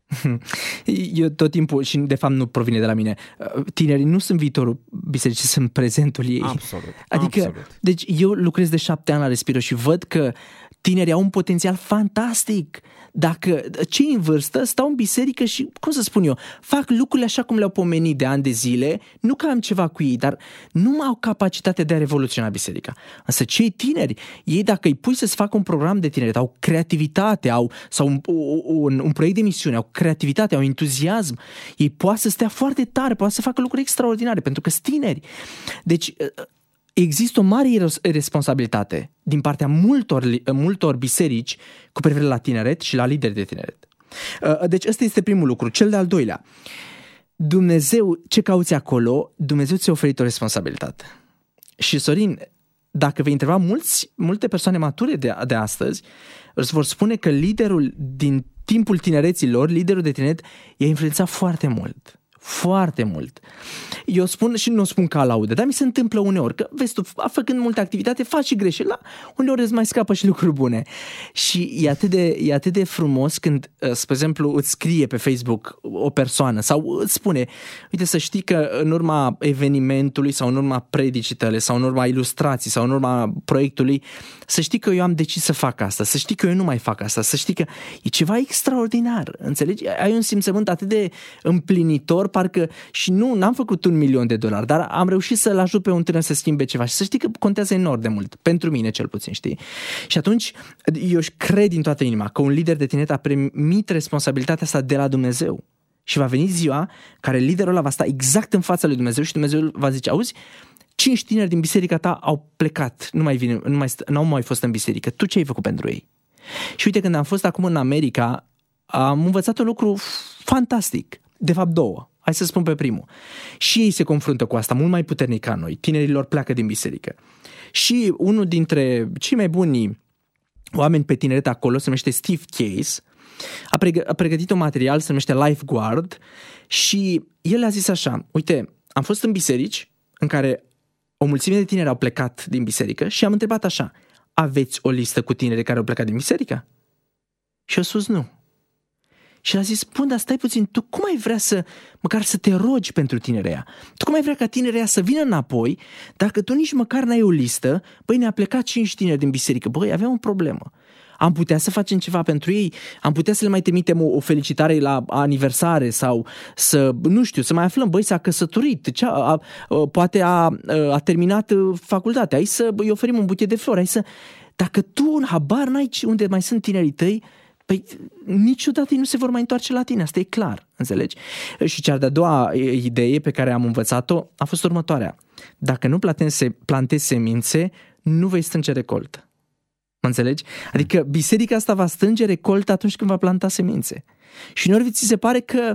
Eu tot timpul, și de fapt nu provine de la mine, tinerii nu sunt viitorul bisericii, sunt prezentul ei. Absolut. Adică, absolut. Deci eu lucrez de șapte ani la Respiro și văd că tinerii au un potențial fantastic. Dacă cei în vârstă stau în biserică și, cum să spun eu, fac lucrurile așa cum le-au pomenit de ani de zile, nu că am ceva cu ei, dar nu mai au capacitatea de a revoluționa biserica. Însă cei tineri, ei dacă îi pui să-ți facă un program de tineret, au creativitate, au, sau un, un, un proiect de misiune, au creativitate, au entuziasm, ei poate să stea foarte tare, poate să facă lucruri extraordinare, pentru că sunt tineri. Deci există o mare responsabilitate din partea multor, multor biserici cu privire la tineret și la lideri de tineret. Deci ăsta este primul lucru. Cel de-al doilea, Dumnezeu, ce cauți acolo, Dumnezeu ți-a oferit o responsabilitate. Și Sorin, dacă vei întreba mulți, multe persoane mature de, de astăzi, îți vor spune că liderul din timpul tinereții lor, liderul de tineret, i-a influențat foarte mult. Foarte mult. Eu spun și nu o spun ca laudă, dar mi se întâmplă uneori că, vezi tu, făcând multă activitate, faci și greșeli, la uneori îți mai scapă și lucruri bune. Și e atât de, e atât de frumos când, spre exemplu, îți scrie pe Facebook o persoană sau îți spune, uite, să știi că în urma evenimentului sau în urma predicii tale sau în urma ilustrații sau în urma proiectului, să știi că eu am decis să fac asta, să știi că eu nu mai fac asta, să știi că e ceva extraordinar, înțelegi? Ai un simțământ atât de împlinitor, parcă și nu, n-am făcut un milion de dolari, dar am reușit să-l ajut pe un tânăr să schimbe ceva și să știi că contează enorm de mult, pentru mine cel puțin, știi? Și atunci eu cred din toată inima că un lider de tineret a primit responsabilitatea asta de la Dumnezeu și va veni ziua care liderul ăla va sta exact în fața lui Dumnezeu și Dumnezeu va zice, auzi, cinci tineri din biserica ta au plecat, nu mai vine, nu mai, n-au mai fost în biserică, tu ce ai făcut pentru ei? Și uite, când am fost acum în America, am învățat un lucru fantastic, de fapt două. Hai să spun pe primul. Și ei se confruntă cu asta mult mai puternic ca noi. Tinerii lor pleacă din biserică. Și unul dintre cei mai buni oameni pe tineret acolo se numește Steve Case. A, pregă- a pregătit un material, se numește Lifeguard și el a zis așa, uite, am fost în biserici în care o mulțime de tineri au plecat din biserică și am întrebat așa, aveți o listă cu tineri care au plecat din biserică? Și a spus nu. Și el a zis, bun, dar stai puțin, tu cum ai vrea să, măcar să te rogi pentru tinerea? Tu cum ai vrea ca tinerea să vină înapoi dacă tu nici măcar n-ai o listă? Băi, ne-a plecat cinci tineri din biserică, băi, aveam o problemă. Am putea să facem ceva pentru ei? Am putea să le mai trimitem o, o felicitare la aniversare sau să, nu știu, să mai aflăm, băi, s-a căsătorit, cea, a, a, poate a, a terminat facultatea, hai să îi oferim un buchet de flori, hai să... Dacă tu în habar n-ai unde mai sunt tinerii tăi, păi niciodată ei nu se vor mai întoarce la tine, asta e clar, înțelegi? Și cea de-a doua idee pe care am învățat-o a fost următoarea. Dacă nu plantezi, plantezi semințe, nu vei strânge recoltă. Mă înțelegi? Adică biserica asta va strânge recoltă atunci când va planta semințe. Și uneori ți se pare că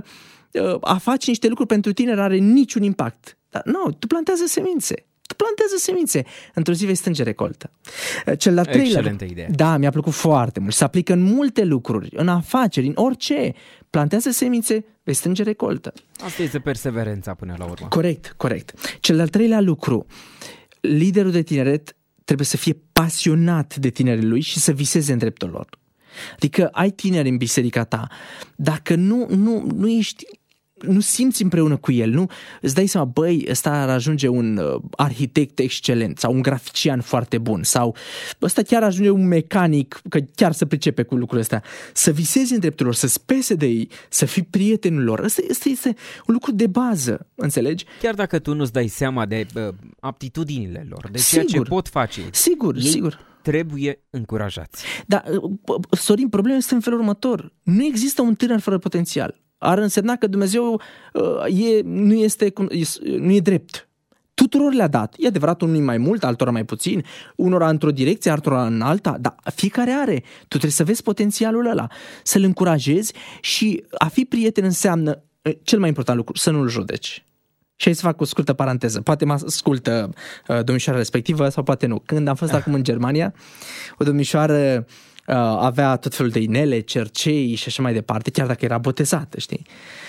a face niște lucruri pentru tine are niciun impact. Dar nu, tu plantează semințe. Tu plantează semințe. Într-o zi vei strânge recoltă. Cel de-al treilea. Excelentă idee. Da, mi-a plăcut foarte mult. Se aplică în multe lucruri, în afaceri, în orice. Plantează semințe, vei strânge recoltă. Asta este perseverența până la urmă. Corect, corect. Cel de-al treilea lucru. Liderul de tineret trebuie să fie pasionat de tinerii lui și să viseze în dreptul lor. Adică ai tineri în biserica ta. Dacă nu, nu, nu ești... nu simți împreună cu el, nu îți dai seama, băi, ăsta ar ajunge un uh, arhitect excelent sau un grafician foarte bun sau ăsta chiar ajunge un mecanic, că chiar se pricepe cu lucrurile astea. Să visezi în dreptul lor, să spese de ei, să fii prietenul lor. Ăsta, ăsta este un lucru de bază, înțelegi? Chiar dacă tu nu-ți dai seama de uh, aptitudinile lor, de ceea sigur, ce pot face. Sigur, ei sigur. Trebuie încurajați. Dar, Sorin, problema este în felul următor. Nu există un tânăr fără potențial. Ar însemna că Dumnezeu uh, e, nu, este, e, nu e drept. Tuturor le-a dat. E adevărat, unui mai mult, altora mai puțin, unora într-o direcție, altora în alta, dar fiecare are. Tu trebuie să vezi potențialul ăla, să-l încurajezi și a fi prieten înseamnă, cel mai important lucru, să nu-l judeci. Și aici să fac o scurtă paranteză. Poate mă ascultă uh, domnișoara respectivă sau poate nu. Când am fost ah. acum în Germania, o domnișoară Uh, avea tot felul de inele, cercei și așa mai departe, chiar dacă era botezată, știi?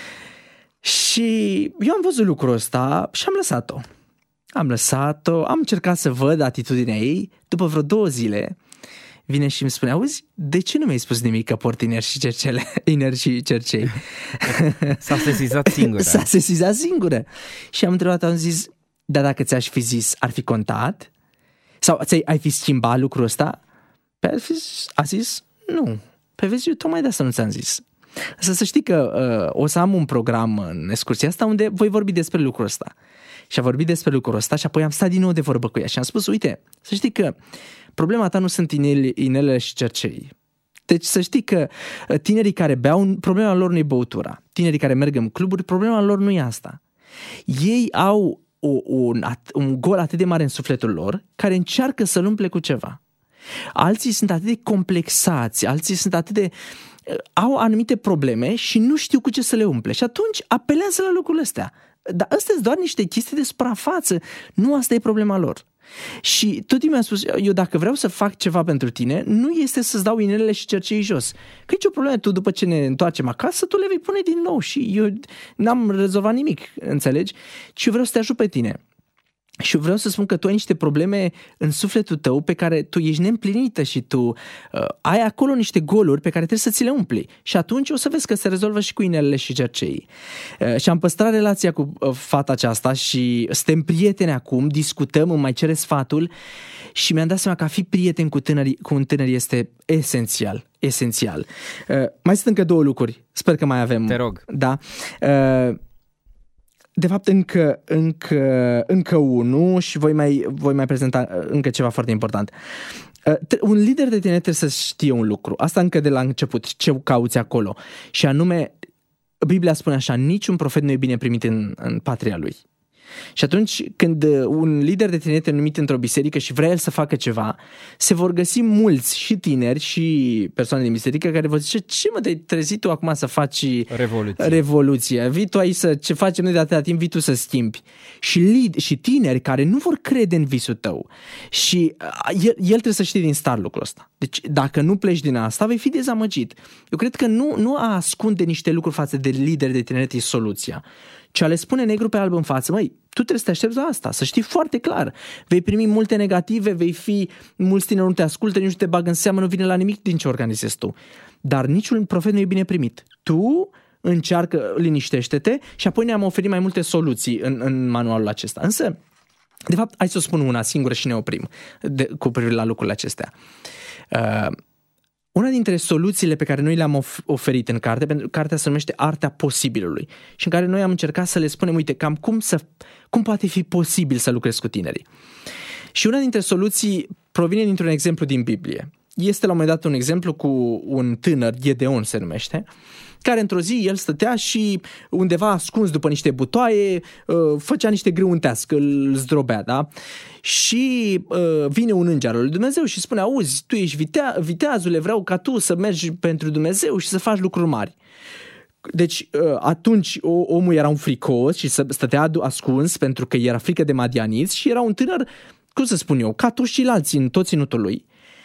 Și eu am văzut lucrul ăsta și am lăsat-o. Am lăsat-o, am încercat să văd atitudinea ei. După vreo două zile vine și îmi spune, auzi, de ce nu mi-ai spus nimic că port ineri și cercele, ineri și cercei? S-a sesizat singură. S-a sesizat singură. Și am întrebat, am zis, dar dacă ți-aș fi zis, ar fi contat? Sau ți-ai, ai fi schimbat lucrul ăsta? Pe a zis, nu. Pe vezi, eu tocmai de asta nu ți-am zis. Să, să știi că uh, o să am un program în excursia asta unde voi vorbi despre lucrul ăsta. Și a vorbit despre lucrul ăsta și apoi am stat din nou de vorbă cu ea și am spus, uite, să știi că problema ta nu sunt inele, inelele și cercei. Deci să știi că tinerii care beau, problema lor nu e băutura. Tinerii care merg în cluburi, problema lor nu e asta. Ei au o, un, un gol atât de mare în sufletul lor, care încearcă să-l umple cu ceva. Alții sunt atât de complexați, alții sunt atât de... au anumite probleme și nu știu cu ce să le umple. Și atunci apelează la lucrurile astea. Dar astea sunt doar niște chestii de suprafață. Nu asta e problema lor. Și tot timpul mi-a spus, eu dacă vreau să fac ceva pentru tine, nu este să-ți dau inelele și cercei jos. Că e o problemă, tu după ce ne întoarcem acasă, tu le vei pune din nou și eu n-am rezolvat nimic, înțelegi? Ci eu vreau să te ajut pe tine. Și vreau să spun că tu ai niște probleme în sufletul tău pe care tu ești neîmplinită și tu uh, ai acolo niște goluri pe care trebuie să ți le umpli. Și atunci o să vezi că se rezolvă și cu inelele și cerceii. Uh, și am păstrat relația cu uh, fata aceasta și suntem prieteni acum, discutăm, îmi mai cere sfatul și mi-am dat seama că a fi prieten cu, tânări, cu un tânăr este esențial. Esențial. Uh, mai sunt încă două lucruri. Sper că mai avem. Te rog. Da. Uh, De fapt, încă, încă, încă unul și voi mai, voi mai prezenta încă ceva foarte important. Un lider de tineret trebuie să știe un lucru. Asta încă de la început, ce cauți acolo. Și anume, Biblia spune așa, niciun profet nu e bine primit în, în patria lui. Și atunci când un lider de tineret e numit într-o biserică și vrea el să facă ceva, se vor găsi mulți și tineri și persoane din biserică care vor zice, ce mă, te-ai trezit tu acum să faci revoluție, revoluție. Vii tu aici să, ce facem noi de atâta timp, vii tu să schimbi. Și, lead, și tineri care nu vor crede în visul tău și el, el trebuie să știe din start lucrul ăsta. Deci dacă nu pleci din asta, vei fi dezamăgit. Eu cred că nu, nu a ascunde niște lucruri față de lideri de tineret e soluția. Ce a le spune negru pe alb în față, măi, tu trebuie să te aștepți la asta, să știi foarte clar. Vei primi multe negative, vei fi, mulți tineri nu te ascultă, nici nu te bagă în seamă, nu vine la nimic din ce organizezi tu. Dar niciun profet nu e bine primit. Tu încearcă, liniștește-te și apoi ne-am oferit mai multe soluții în, în manualul acesta. Însă, de fapt, hai să o spun una singură și ne oprim de, cu privire la lucrurile acestea. Uh, Una dintre soluțiile pe care noi le-am oferit în carte, pentru că cartea se numește Artea Posibilului și în care noi am încercat să le spunem, uite, cam cum, să, cum poate fi posibil să lucrezi cu tinerii. Și una dintre soluții provine dintr-un exemplu din Biblie. Este la un moment dat un exemplu cu un tânăr, Gedeon se numește, care într-o zi el stătea și undeva ascuns după niște butoaie făcea niște grâu în tească, îl zdrobea, da? Și uh, vine un înger al lui Dumnezeu și spune, auzi, tu ești vitea, viteazule, vreau ca tu să mergi pentru Dumnezeu și să faci lucruri mari. Deci uh, atunci omul era un fricos și stătea ascuns pentru că era frică de madianiți și era un tânăr, cum să spun eu, ca toți ceilalți în tot ținutul lui.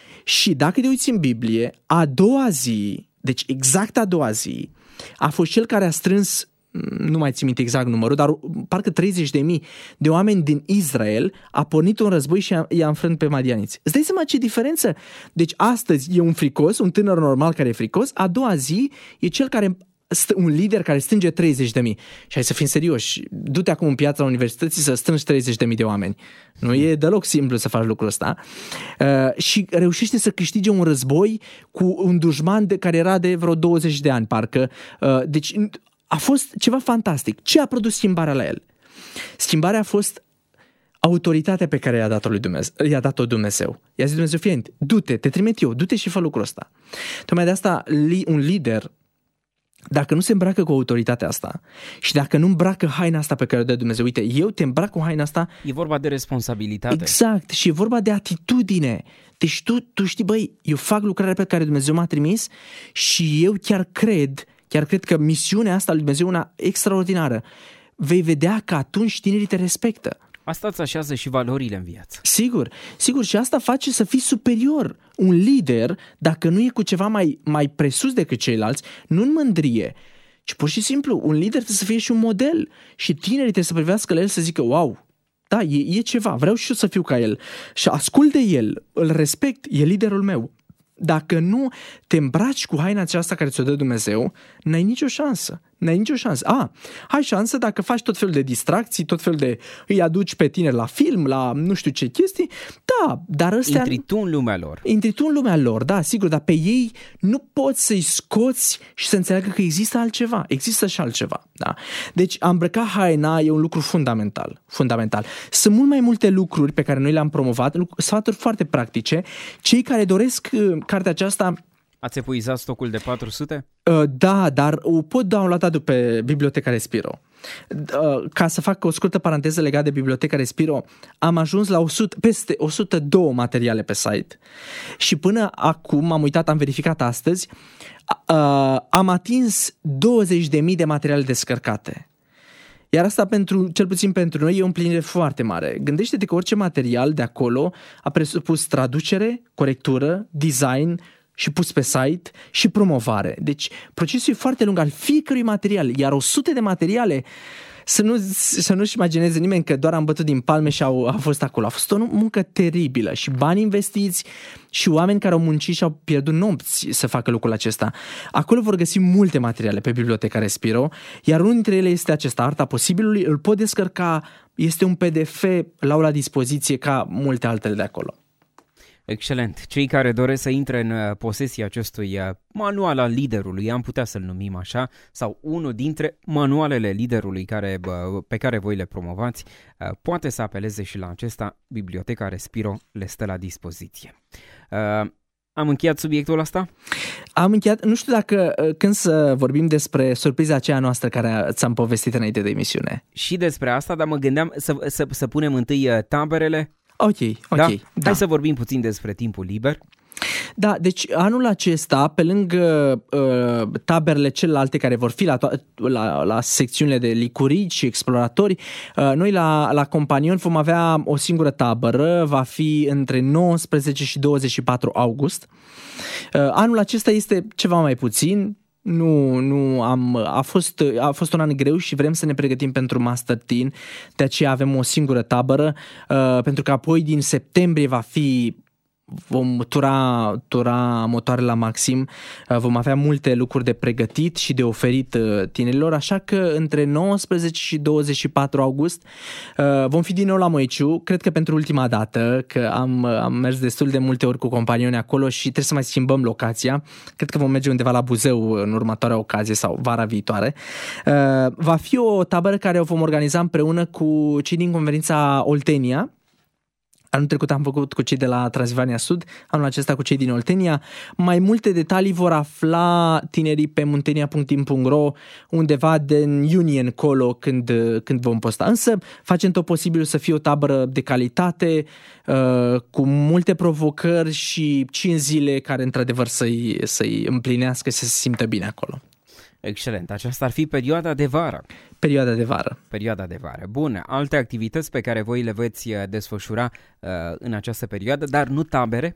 Și dacă te uiți în Biblie, a doua zi, deci exact a doua zi, a fost cel care a strâns, nu mai țin minte exact numărul, dar parcă treizeci de mii de oameni din Israel, a pornit un război și i-a înfrânt pe madianiți. Îți dai seama ce diferență? Deci astăzi e un fricos, un tânăr normal care e fricos, a doua zi e cel care, un lider care strânge treizeci de mii. Și hai să fim serioși, du-te acum în piața universității să strângi treizeci de mii de oameni. Nu e deloc simplu să faci lucrul ăsta. Uh, și reușește să câștige un război cu un dușman de, care era de vreo douăzeci de ani, parcă. Uh, deci a fost ceva fantastic. Ce a produs schimbarea la el? Schimbarea a fost autoritatea pe care i-a dat-o lui Dumnezeu, i-a dat-o Dumnezeu. I-a zis Dumnezeu, fie, du-te, te trimit eu, du-te și fă lucrul ăsta. Tocmai de asta un lider, dacă nu se îmbracă cu autoritatea asta și dacă nu îmbracă haina asta pe care o dă Dumnezeu, uite, eu te îmbrac cu haina asta. E vorba de responsabilitate. Exact, și e vorba de atitudine. Deci tu, tu știi, băi, eu fac lucrarea pe care Dumnezeu m-a trimis și eu chiar cred, chiar cred că misiunea asta lui Dumnezeu e una extraordinară. Vei vedea că atunci tinerii te respectă. Asta îți așează și valorile în viață. Sigur, sigur, și asta face să fii superior. Un lider, dacă nu e cu ceva mai, mai presus decât ceilalți, nu în mândrie, ci pur și simplu, un lider trebuie să fie și un model. Și tinerii trebuie să privească la el să zică, wow, da, e, e ceva, vreau și eu să fiu ca el. Și ascult de el, îl respect, e liderul meu. Dacă nu te îmbraci cu haina aceasta care ți-o dă Dumnezeu, n-ai nicio șansă. N-ai nicio șansă. A, ai șansă dacă faci tot felul de distracții, tot felul de îi aduci pe tine la film, la nu știu ce chestii, da, dar ăstea... Intri tu în lumea lor. Intri tu în lumea lor, da, sigur, dar pe ei nu poți să-i scoți și să înțeleagă că există altceva, există și altceva, da. Deci a îmbrăca haina e un lucru fundamental, fundamental. Sunt mult mai multe lucruri pe care noi le-am promovat, sfaturi foarte practice. Cei care doresc cartea aceasta... Ați epuizat stocul de patru sute? Uh, da, dar o pot downloada pe Biblioteca Respiro. ca să fac o scurtă paranteză legată de Biblioteca Respiro, am ajuns la o sută, peste o sută doi materiale pe site și până acum, am uitat, am verificat astăzi, am atins douăzeci de mii de materiale descărcate. Iar asta, pentru, cel puțin pentru noi, e o împlinire foarte mare. Gândește-te că orice material de acolo a presupus traducere, corectură, design și pus pe site și promovare. Deci procesul e foarte lung al fiecărui material, iar o sută de materiale, să, nu, să nu-și imagineze nimeni că doar am bătut din palme și au, au fost acolo. A fost o muncă teribilă și bani investiți și oameni care au muncit și au pierdut nopți să facă lucrul acesta. Acolo vor găsi multe materiale pe Biblioteca Respiro, iar unul dintre ele este acesta, Arta Posibilului. Îl pot descărca, este un P D F, l-au la dispoziție ca multe altele de acolo. Excelent. Cei care doresc să intre în posesia acestui manual al liderului, am putea să-l numim așa, sau unul dintre manualele liderului care, pe care voi le promovați, poate să apeleze și la acesta. Biblioteca Respiro le stă la dispoziție. Am încheiat subiectul ăsta? Am încheiat. Nu știu dacă când să vorbim despre surpriza aceea noastră care ți-am povestit înainte de emisiune. Și despre asta, dar mă gândeam să, să, să punem întâi taberele. Ok, ok. Da? Da. Hai să vorbim puțin despre timpul liber. Da, deci anul acesta, pe lângă uh, taberele celelalte care vor fi la, to- la, la secțiunile de licurici și exploratori, uh, noi la, la Companion vom avea o singură tabără, va fi între nouăsprezece și douăzeci și patru august. Uh, anul acesta este ceva mai puțin. Nu, nu am, a fost, a fost un an greu și vrem să ne pregătim pentru Master Teen, de aceea avem o singură tabără, uh, pentru că apoi din septembrie va fi, vom tura, tura motoare la maxim, uh, vom avea multe lucruri de pregătit și de oferit uh, tinerilor, așa că între nouăsprezece și douăzeci și patru august uh, vom fi din nou la Moiciu, cred că pentru ultima dată, că am, am mers destul de multe ori cu companioni acolo și trebuie să mai schimbăm locația. Cred că vom merge undeva la Buzău în următoarea ocazie sau vara viitoare. Uh, va fi o tabără care o vom organiza împreună cu cei din conferința Oltenia. Anul trecut am făcut cu cei de la Transilvania Sud, anul acesta cu cei din Oltenia. Mai multe detalii vor afla tinerii pe muntenia punct team punct ro undeva din iunie încolo când, când vom posta. Însă facem tot posibilul să fie o tabără de calitate, cu multe provocări și cinci zile care într-adevăr să-i, să-i împlinească, să se simtă bine acolo. Excelent. Aceasta ar fi perioada de vară. Perioada de vară. Perioada de vară. Bun. Alte activități pe care voi le veți desfășura uh, în această perioadă, dar nu tabere?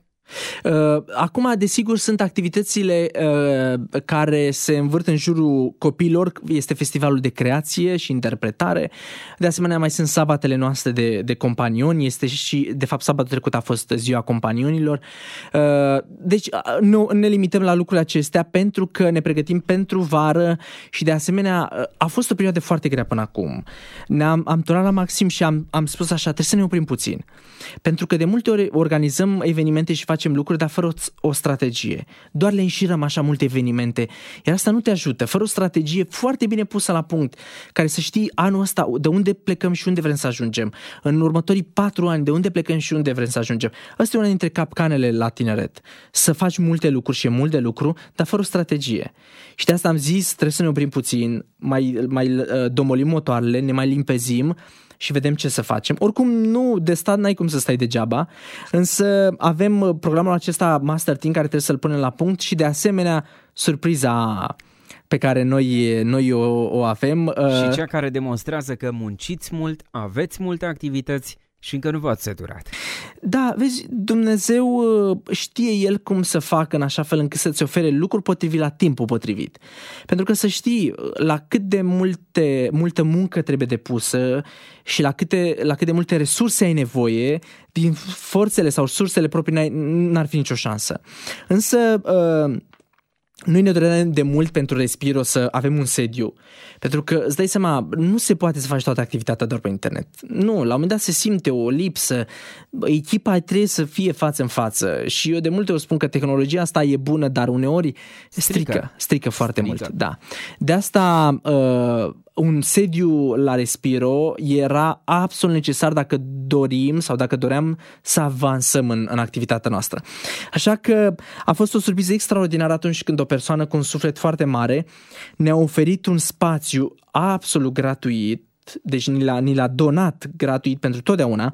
Acum, desigur, sunt activitățile uh, care se învârt în jurul copiilor. Este festivalul de creație și interpretare. De asemenea, mai sunt sabatele noastre de, de companioni. Este și, de fapt, sabatul trecut a fost ziua companionilor. Uh, deci, nu ne limităm la lucrurile acestea pentru că ne pregătim pentru vară și, de asemenea, a fost o perioadă foarte grea până acum. Ne-am am turat la maxim și am, am spus așa, trebuie să ne oprim puțin. Pentru că de multe ori organizăm evenimente și facem lucruri, dar fără o, o strategie. Doar le înșirăm așa multe evenimente, iar asta nu te ajută. Fără o strategie foarte bine pusă la punct, care să știi anul ăsta de unde plecăm și unde vrem să ajungem. În următorii patru ani, de unde plecăm și unde vrem să ajungem. Asta e una dintre capcanele la tineret. Să faci multe lucruri și e mult de lucru, dar fără o strategie. Și de asta am zis, trebuie să ne oprim puțin, mai, mai uh, domolim motoarele, ne mai limpezim și vedem ce să facem. Oricum, nu, de stat n-ai cum să stai degeaba, însă avem programul acesta Master Teen care trebuie să-l punem la punct și, de asemenea, surpriza pe care noi, noi o, o avem. Și cea care demonstrează că munciți mult, aveți multe activități și încă nu v-ați săturat. Da, vezi, Dumnezeu știe El cum să facă în așa fel încât să-ți ofere lucruri potrivit la timpul potrivit. Pentru că să știi la cât de multe, multă muncă trebuie depusă și la, câte, la cât de multe resurse ai nevoie, din forțele sau sursele proprii n-ar fi nicio șansă. Însă Uh, noi ne doream de mult pentru Respiro să avem un sediu, pentru că îți dai seama, nu se poate să faci toată activitatea doar pe internet. Nu, la un moment dat se simte o lipsă, echipa trebuie să fie față în față și eu de multe ori spun că tehnologia asta e bună, dar uneori strică, strică, strică foarte strică. mult. Da. De asta uh, un sediu la Respiro era absolut necesar dacă dorim sau dacă doream să avansăm în, în activitatea noastră. Așa că a fost o surpriză extraordinară atunci când o persoană cu un suflet foarte mare ne-a oferit un spațiu absolut gratuit, deci ni l-a, ni l-a donat gratuit pentru totdeauna,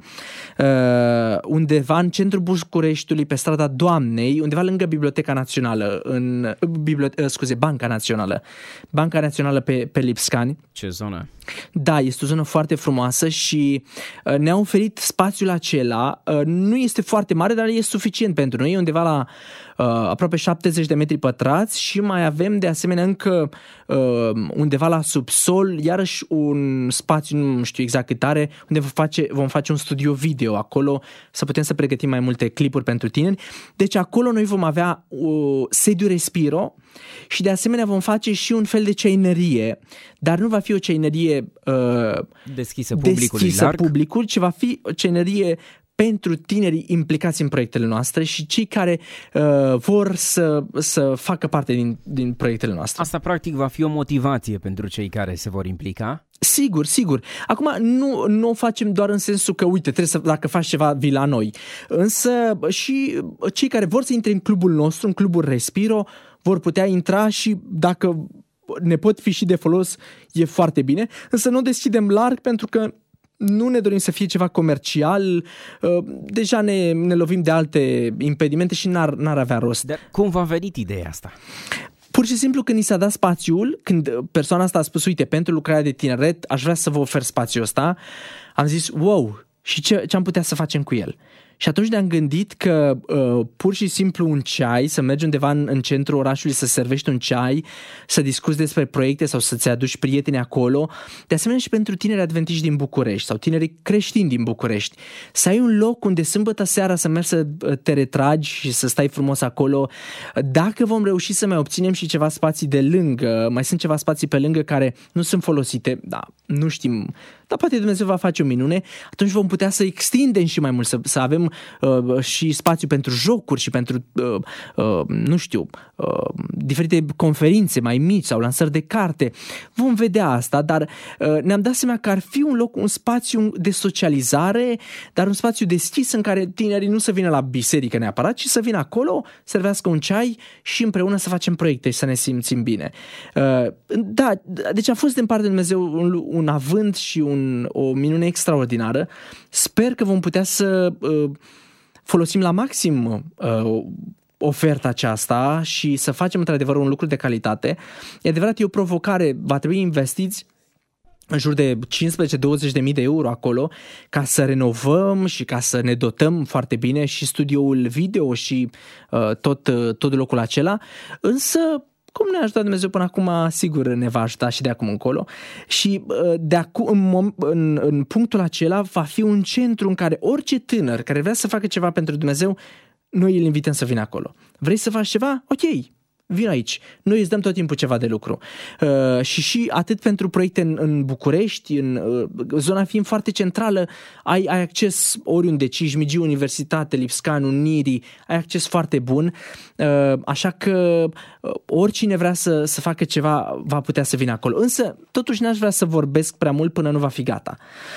uh, undeva în centrul Bucureștiului, pe strada Doamnei, undeva lângă Biblioteca Națională, în, bibliote- uh, scuze, Banca Națională, Banca Națională pe, pe Lipscani. Ce zonă? Da, este o zonă foarte frumoasă și uh, ne-a oferit spațiul acela. Uh, nu este foarte mare, dar este suficient pentru noi, undeva la uh, aproape șaptezeci de metri pătrați și mai avem de asemenea încă uh, undeva la subsol, iarăși un spațiu, nu știu exact cât are, unde vom face, vom face un studio video acolo, să putem să pregătim mai multe clipuri pentru tineri. Deci acolo noi vom avea uh, sediu Respiro și de asemenea vom face și un fel de ceainerie, dar nu va fi o ceainerie uh, deschisă publicului deschisă larg, publicul, ci va fi o ceainerie pentru tinerii implicați în proiectele noastre și cei care uh, vor să, să facă parte din, din proiectele noastre. Asta practic va fi o motivație pentru cei care se vor implica? Sigur, sigur. Acum nu, nu o facem doar în sensul că, uite, trebuie să, dacă faci ceva, vii la noi. Însă și cei care vor să intre în clubul nostru, în clubul Respiro, vor putea intra și dacă ne pot fi și de folos, e foarte bine. Însă nu o deschidem larg pentru că nu ne dorim să fie ceva comercial, deja ne, ne lovim de alte impedimente și n-ar, n-ar avea rost. Dar cum v-a venit ideea asta? Pur și simplu când ni s-a dat spațiul, când persoana asta a spus, uite, pentru lucrarea de tineret aș vrea să vă ofer spațiul ăsta, am zis, wow, și ce, ce am putea să facem cu el? Și atunci ne-am gândit că uh, pur și simplu un ceai, să mergi undeva în, în centrul orașului să servești un ceai, să discuți despre proiecte sau să-ți aduci prieteni acolo, de asemenea și pentru tineri adventiști din București sau tineri creștini din București, să ai un loc unde sâmbătă seara să mergi să te retragi și să stai frumos acolo. Dacă vom reuși să mai obținem și ceva spații de lângă, mai sunt ceva spații pe lângă care nu sunt folosite, da, nu știm, dar poate Dumnezeu va face o minune, atunci vom putea să extindem și mai mult, să, să avem uh, și spațiu pentru jocuri și pentru, uh, uh, nu știu, uh, diferite conferințe mai mici sau lansări de carte. Vom vedea asta, dar uh, ne-am dat seama că ar fi un loc, un spațiu de socializare, dar un spațiu deschis în care tinerii nu să vină la biserică neapărat, ci să vină acolo, servească un ceai și împreună să facem proiecte și să ne simțim bine. Uh, da, deci a fost din partea lui Dumnezeu un, un avânt și un o minune extraordinară. Sper că vom putea să uh, folosim la maxim uh, oferta aceasta și să facem într-adevăr un lucru de calitate. E adevărat, e o provocare, va trebui investiți în jur de cincisprezece douăzeci de mii de euro acolo ca să renovăm și ca să ne dotăm foarte bine și studioul video și uh, tot, uh, tot locul acela, însă cum ne-a ajutat Dumnezeu până acum, sigur ne va ajuta și de acum încolo. Și de acum, în, în, în punctul acela va fi un centru în care orice tânăr care vrea să facă ceva pentru Dumnezeu, noi îl invităm să vină acolo. Vrei să faci ceva? Ok, vin aici. Noi îți dăm tot timpul ceva de lucru. Uh, și și atât pentru proiecte în, în București, în uh, zona fiind foarte centrală, ai, ai acces oriunde, Cismigiu, Universitate, Lipscani, Unirii, ai acces foarte bun. Uh, așa că uh, oricine vrea să, să facă ceva va putea să vină acolo. Însă, totuși n-aș vrea să vorbesc prea mult până nu va fi gata.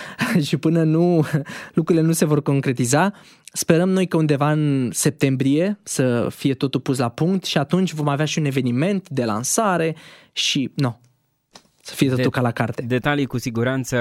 Și până nu lucrurile nu se vor concretiza. Sperăm noi că undeva în septembrie să fie totul pus la punct și atunci vom avea și un eveniment de lansare și nu, să fie totul de, ca la carte. Detalii cu siguranță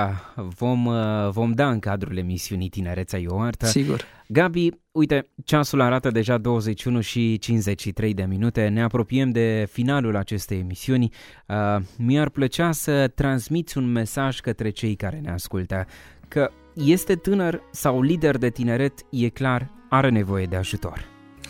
vom, vom da în cadrul emisiunii Tinerețea e o artă. Sigur. Gabi, uite, ceasul arată deja douăzeci și unu și cincizeci și trei de minute, ne apropiem de finalul acestei emisiuni. Uh, mi-ar plăcea să transmiți un mesaj către cei care ne ascultă, că este tânăr sau lider de tineret, e clar, are nevoie de ajutor.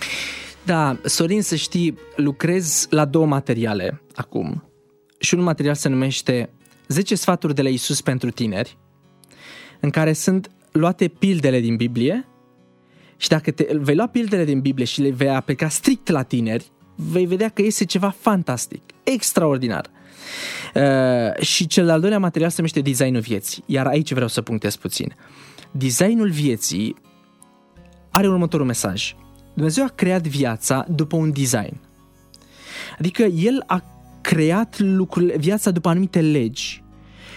Da, Sorin, să știi, lucrez la două materiale acum și un material se numește zece sfaturi de la Iisus pentru tineri, în care sunt luate pildele din Biblie și dacă te, vei lua pildele din Biblie și le vei aplica strict la tineri, vei vedea că este ceva fantastic, extraordinar. Uh, și cel de-al doilea material se numește Designul vieții, iar aici vreau să punctez puțin. Designul vieții are următorul mesaj. Dumnezeu a creat viața după un design. Adică El a creat lucrurile, viața după anumite legi.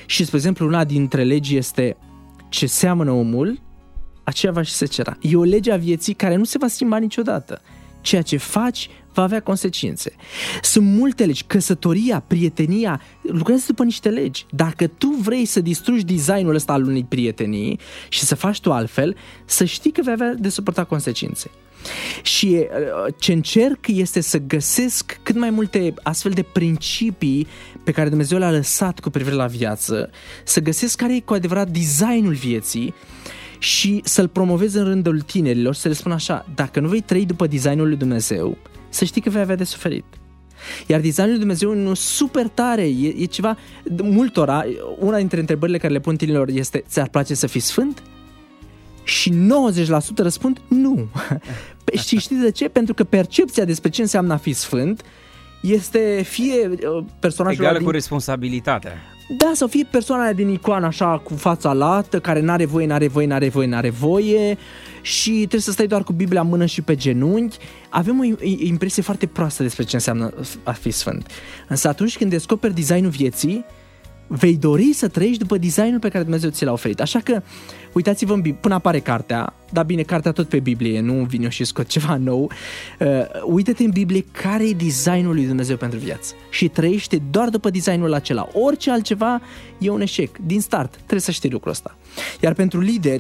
Și, spre exemplu, una dintre legi este ce seamănă omul, aceea va și secera. E o lege a vieții care nu se va schimba niciodată. Ceea ce faci va avea consecințe. Sunt multe legi. Căsătoria, prietenia, lucrează după niște legi. Dacă tu vrei să distrugi designul ăsta al unei prietenii și să faci tu altfel, să știi că vei avea de suportat consecințe. Și ce încerc este să găsesc cât mai multe astfel de principii pe care Dumnezeu le-a lăsat cu privire la viață, să găsesc care e cu adevărat designul vieții și să-l promovez în rândul tinerilor, să le spun așa: dacă nu vei trăi după designul lui Dumnezeu, să știi că vei avea de suferit. Iar designul lui Dumnezeu nu super tare, e, e ceva multora. Una dintre întrebările care le pun tinerilor este: ți-ar place să fii sfânt? Și nouăzeci la sută răspund nu. Și știți de ce? Pentru că percepția despre ce înseamnă a fi sfânt este fie personajul egală din... cu responsabilitatea. Da, sau fie persoana din icoană așa cu fața lată, care n-are voie, n-are voie, n-are voie, n-are voie și trebuie să stai doar cu Biblia în mână și pe genunchi. Avem o impresie foarte proastă despre ce înseamnă a fi sfânt. Însă atunci când descoperi designul vieții, vei dori să trăiești după designul pe care Dumnezeu ți l-a oferit. Așa că uitați-vă în Biblie, până apare cartea, dar bine, cartea tot pe Biblie, nu vin eu și scot ceva nou. Uh, uite-te în Biblie care e designul lui Dumnezeu pentru viață și trăiește doar după designul acela. Orice altceva e un eșec. Din start trebuie să știi lucrul ăsta. Iar pentru lideri,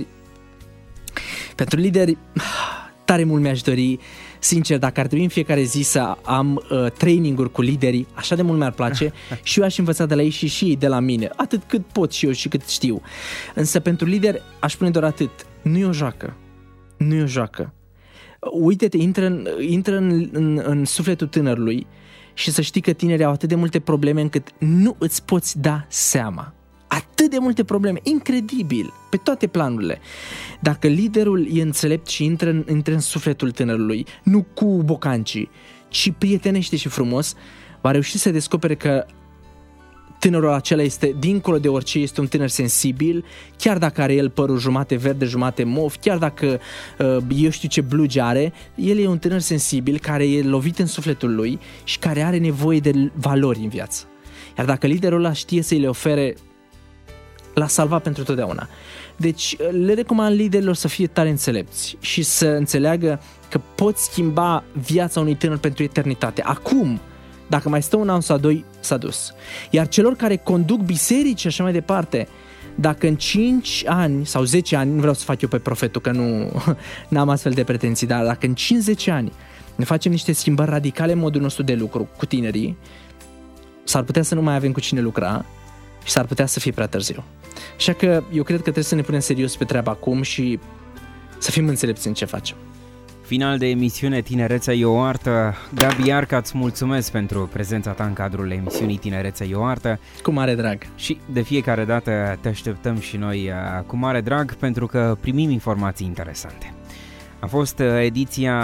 pentru lideri, tare mult mi-aș dori, sincer, dacă ar trebui în fiecare zi să am uh, training-uri cu liderii, așa de mult mi-ar place și eu aș învăța de la ei și și ei de la mine, atât cât pot și eu și cât știu. Însă pentru lideri aș spune doar atât: nu e o joacă, nu e o joacă. Uite-te, intră în, intră în, în, în sufletul tânărului și să știi că tinerii au atât de multe probleme încât nu îți poți da seama. Atât de multe probleme, incredibil, pe toate planurile. Dacă liderul e înțelept și intră în, intră în sufletul tânărului, nu cu bocancii, ci prietenește și frumos, va reuși să descopere că tânărul acela este, dincolo de orice, este un tânăr sensibil, chiar dacă are el părul jumate verde, jumate mov, chiar dacă eu știu ce blugi are, el e un tânăr sensibil care e lovit în sufletul lui și care are nevoie de valori în viață. Iar dacă liderul ăla știe să-i le ofere, l-a salvat pentru totdeauna. Deci le recomand liderilor să fie tare înțelepți și să înțeleagă că poți schimba viața unui tânăr pentru eternitate. Acum, dacă mai stă un an sau doi, s-a dus. Iar celor care conduc biserici și așa mai departe, dacă în cinci ani sau zece ani, nu vreau să fac eu pe profetul că nu am astfel de pretenții, dar dacă în cinci zece ani ne facem niște schimbări radicale în modul nostru de lucru cu tinerii, s-ar putea să nu mai avem cu cine lucra și s-ar putea să fie prea târziu. Așa că eu cred că trebuie să ne punem serios pe treaba acum și să fim înțelepți în ce facem. Final de emisiune Tinerețea e o artă. Gabi Arca, îți mulțumesc pentru prezența ta în cadrul emisiunii Tinerețea e o artă. Cu mare drag. Și de fiecare dată te așteptăm și noi cu mare drag pentru că primim informații interesante. A fost ediția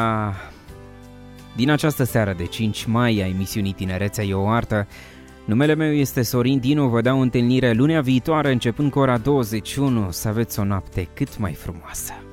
din această seară de cinci mai a emisiunii Tinerețea e o artă. Numele meu este Sorin Dinu, vă dau întâlnire lunea viitoare începând cu ora douăzeci și unu. Să aveți o noapte cât mai frumoasă.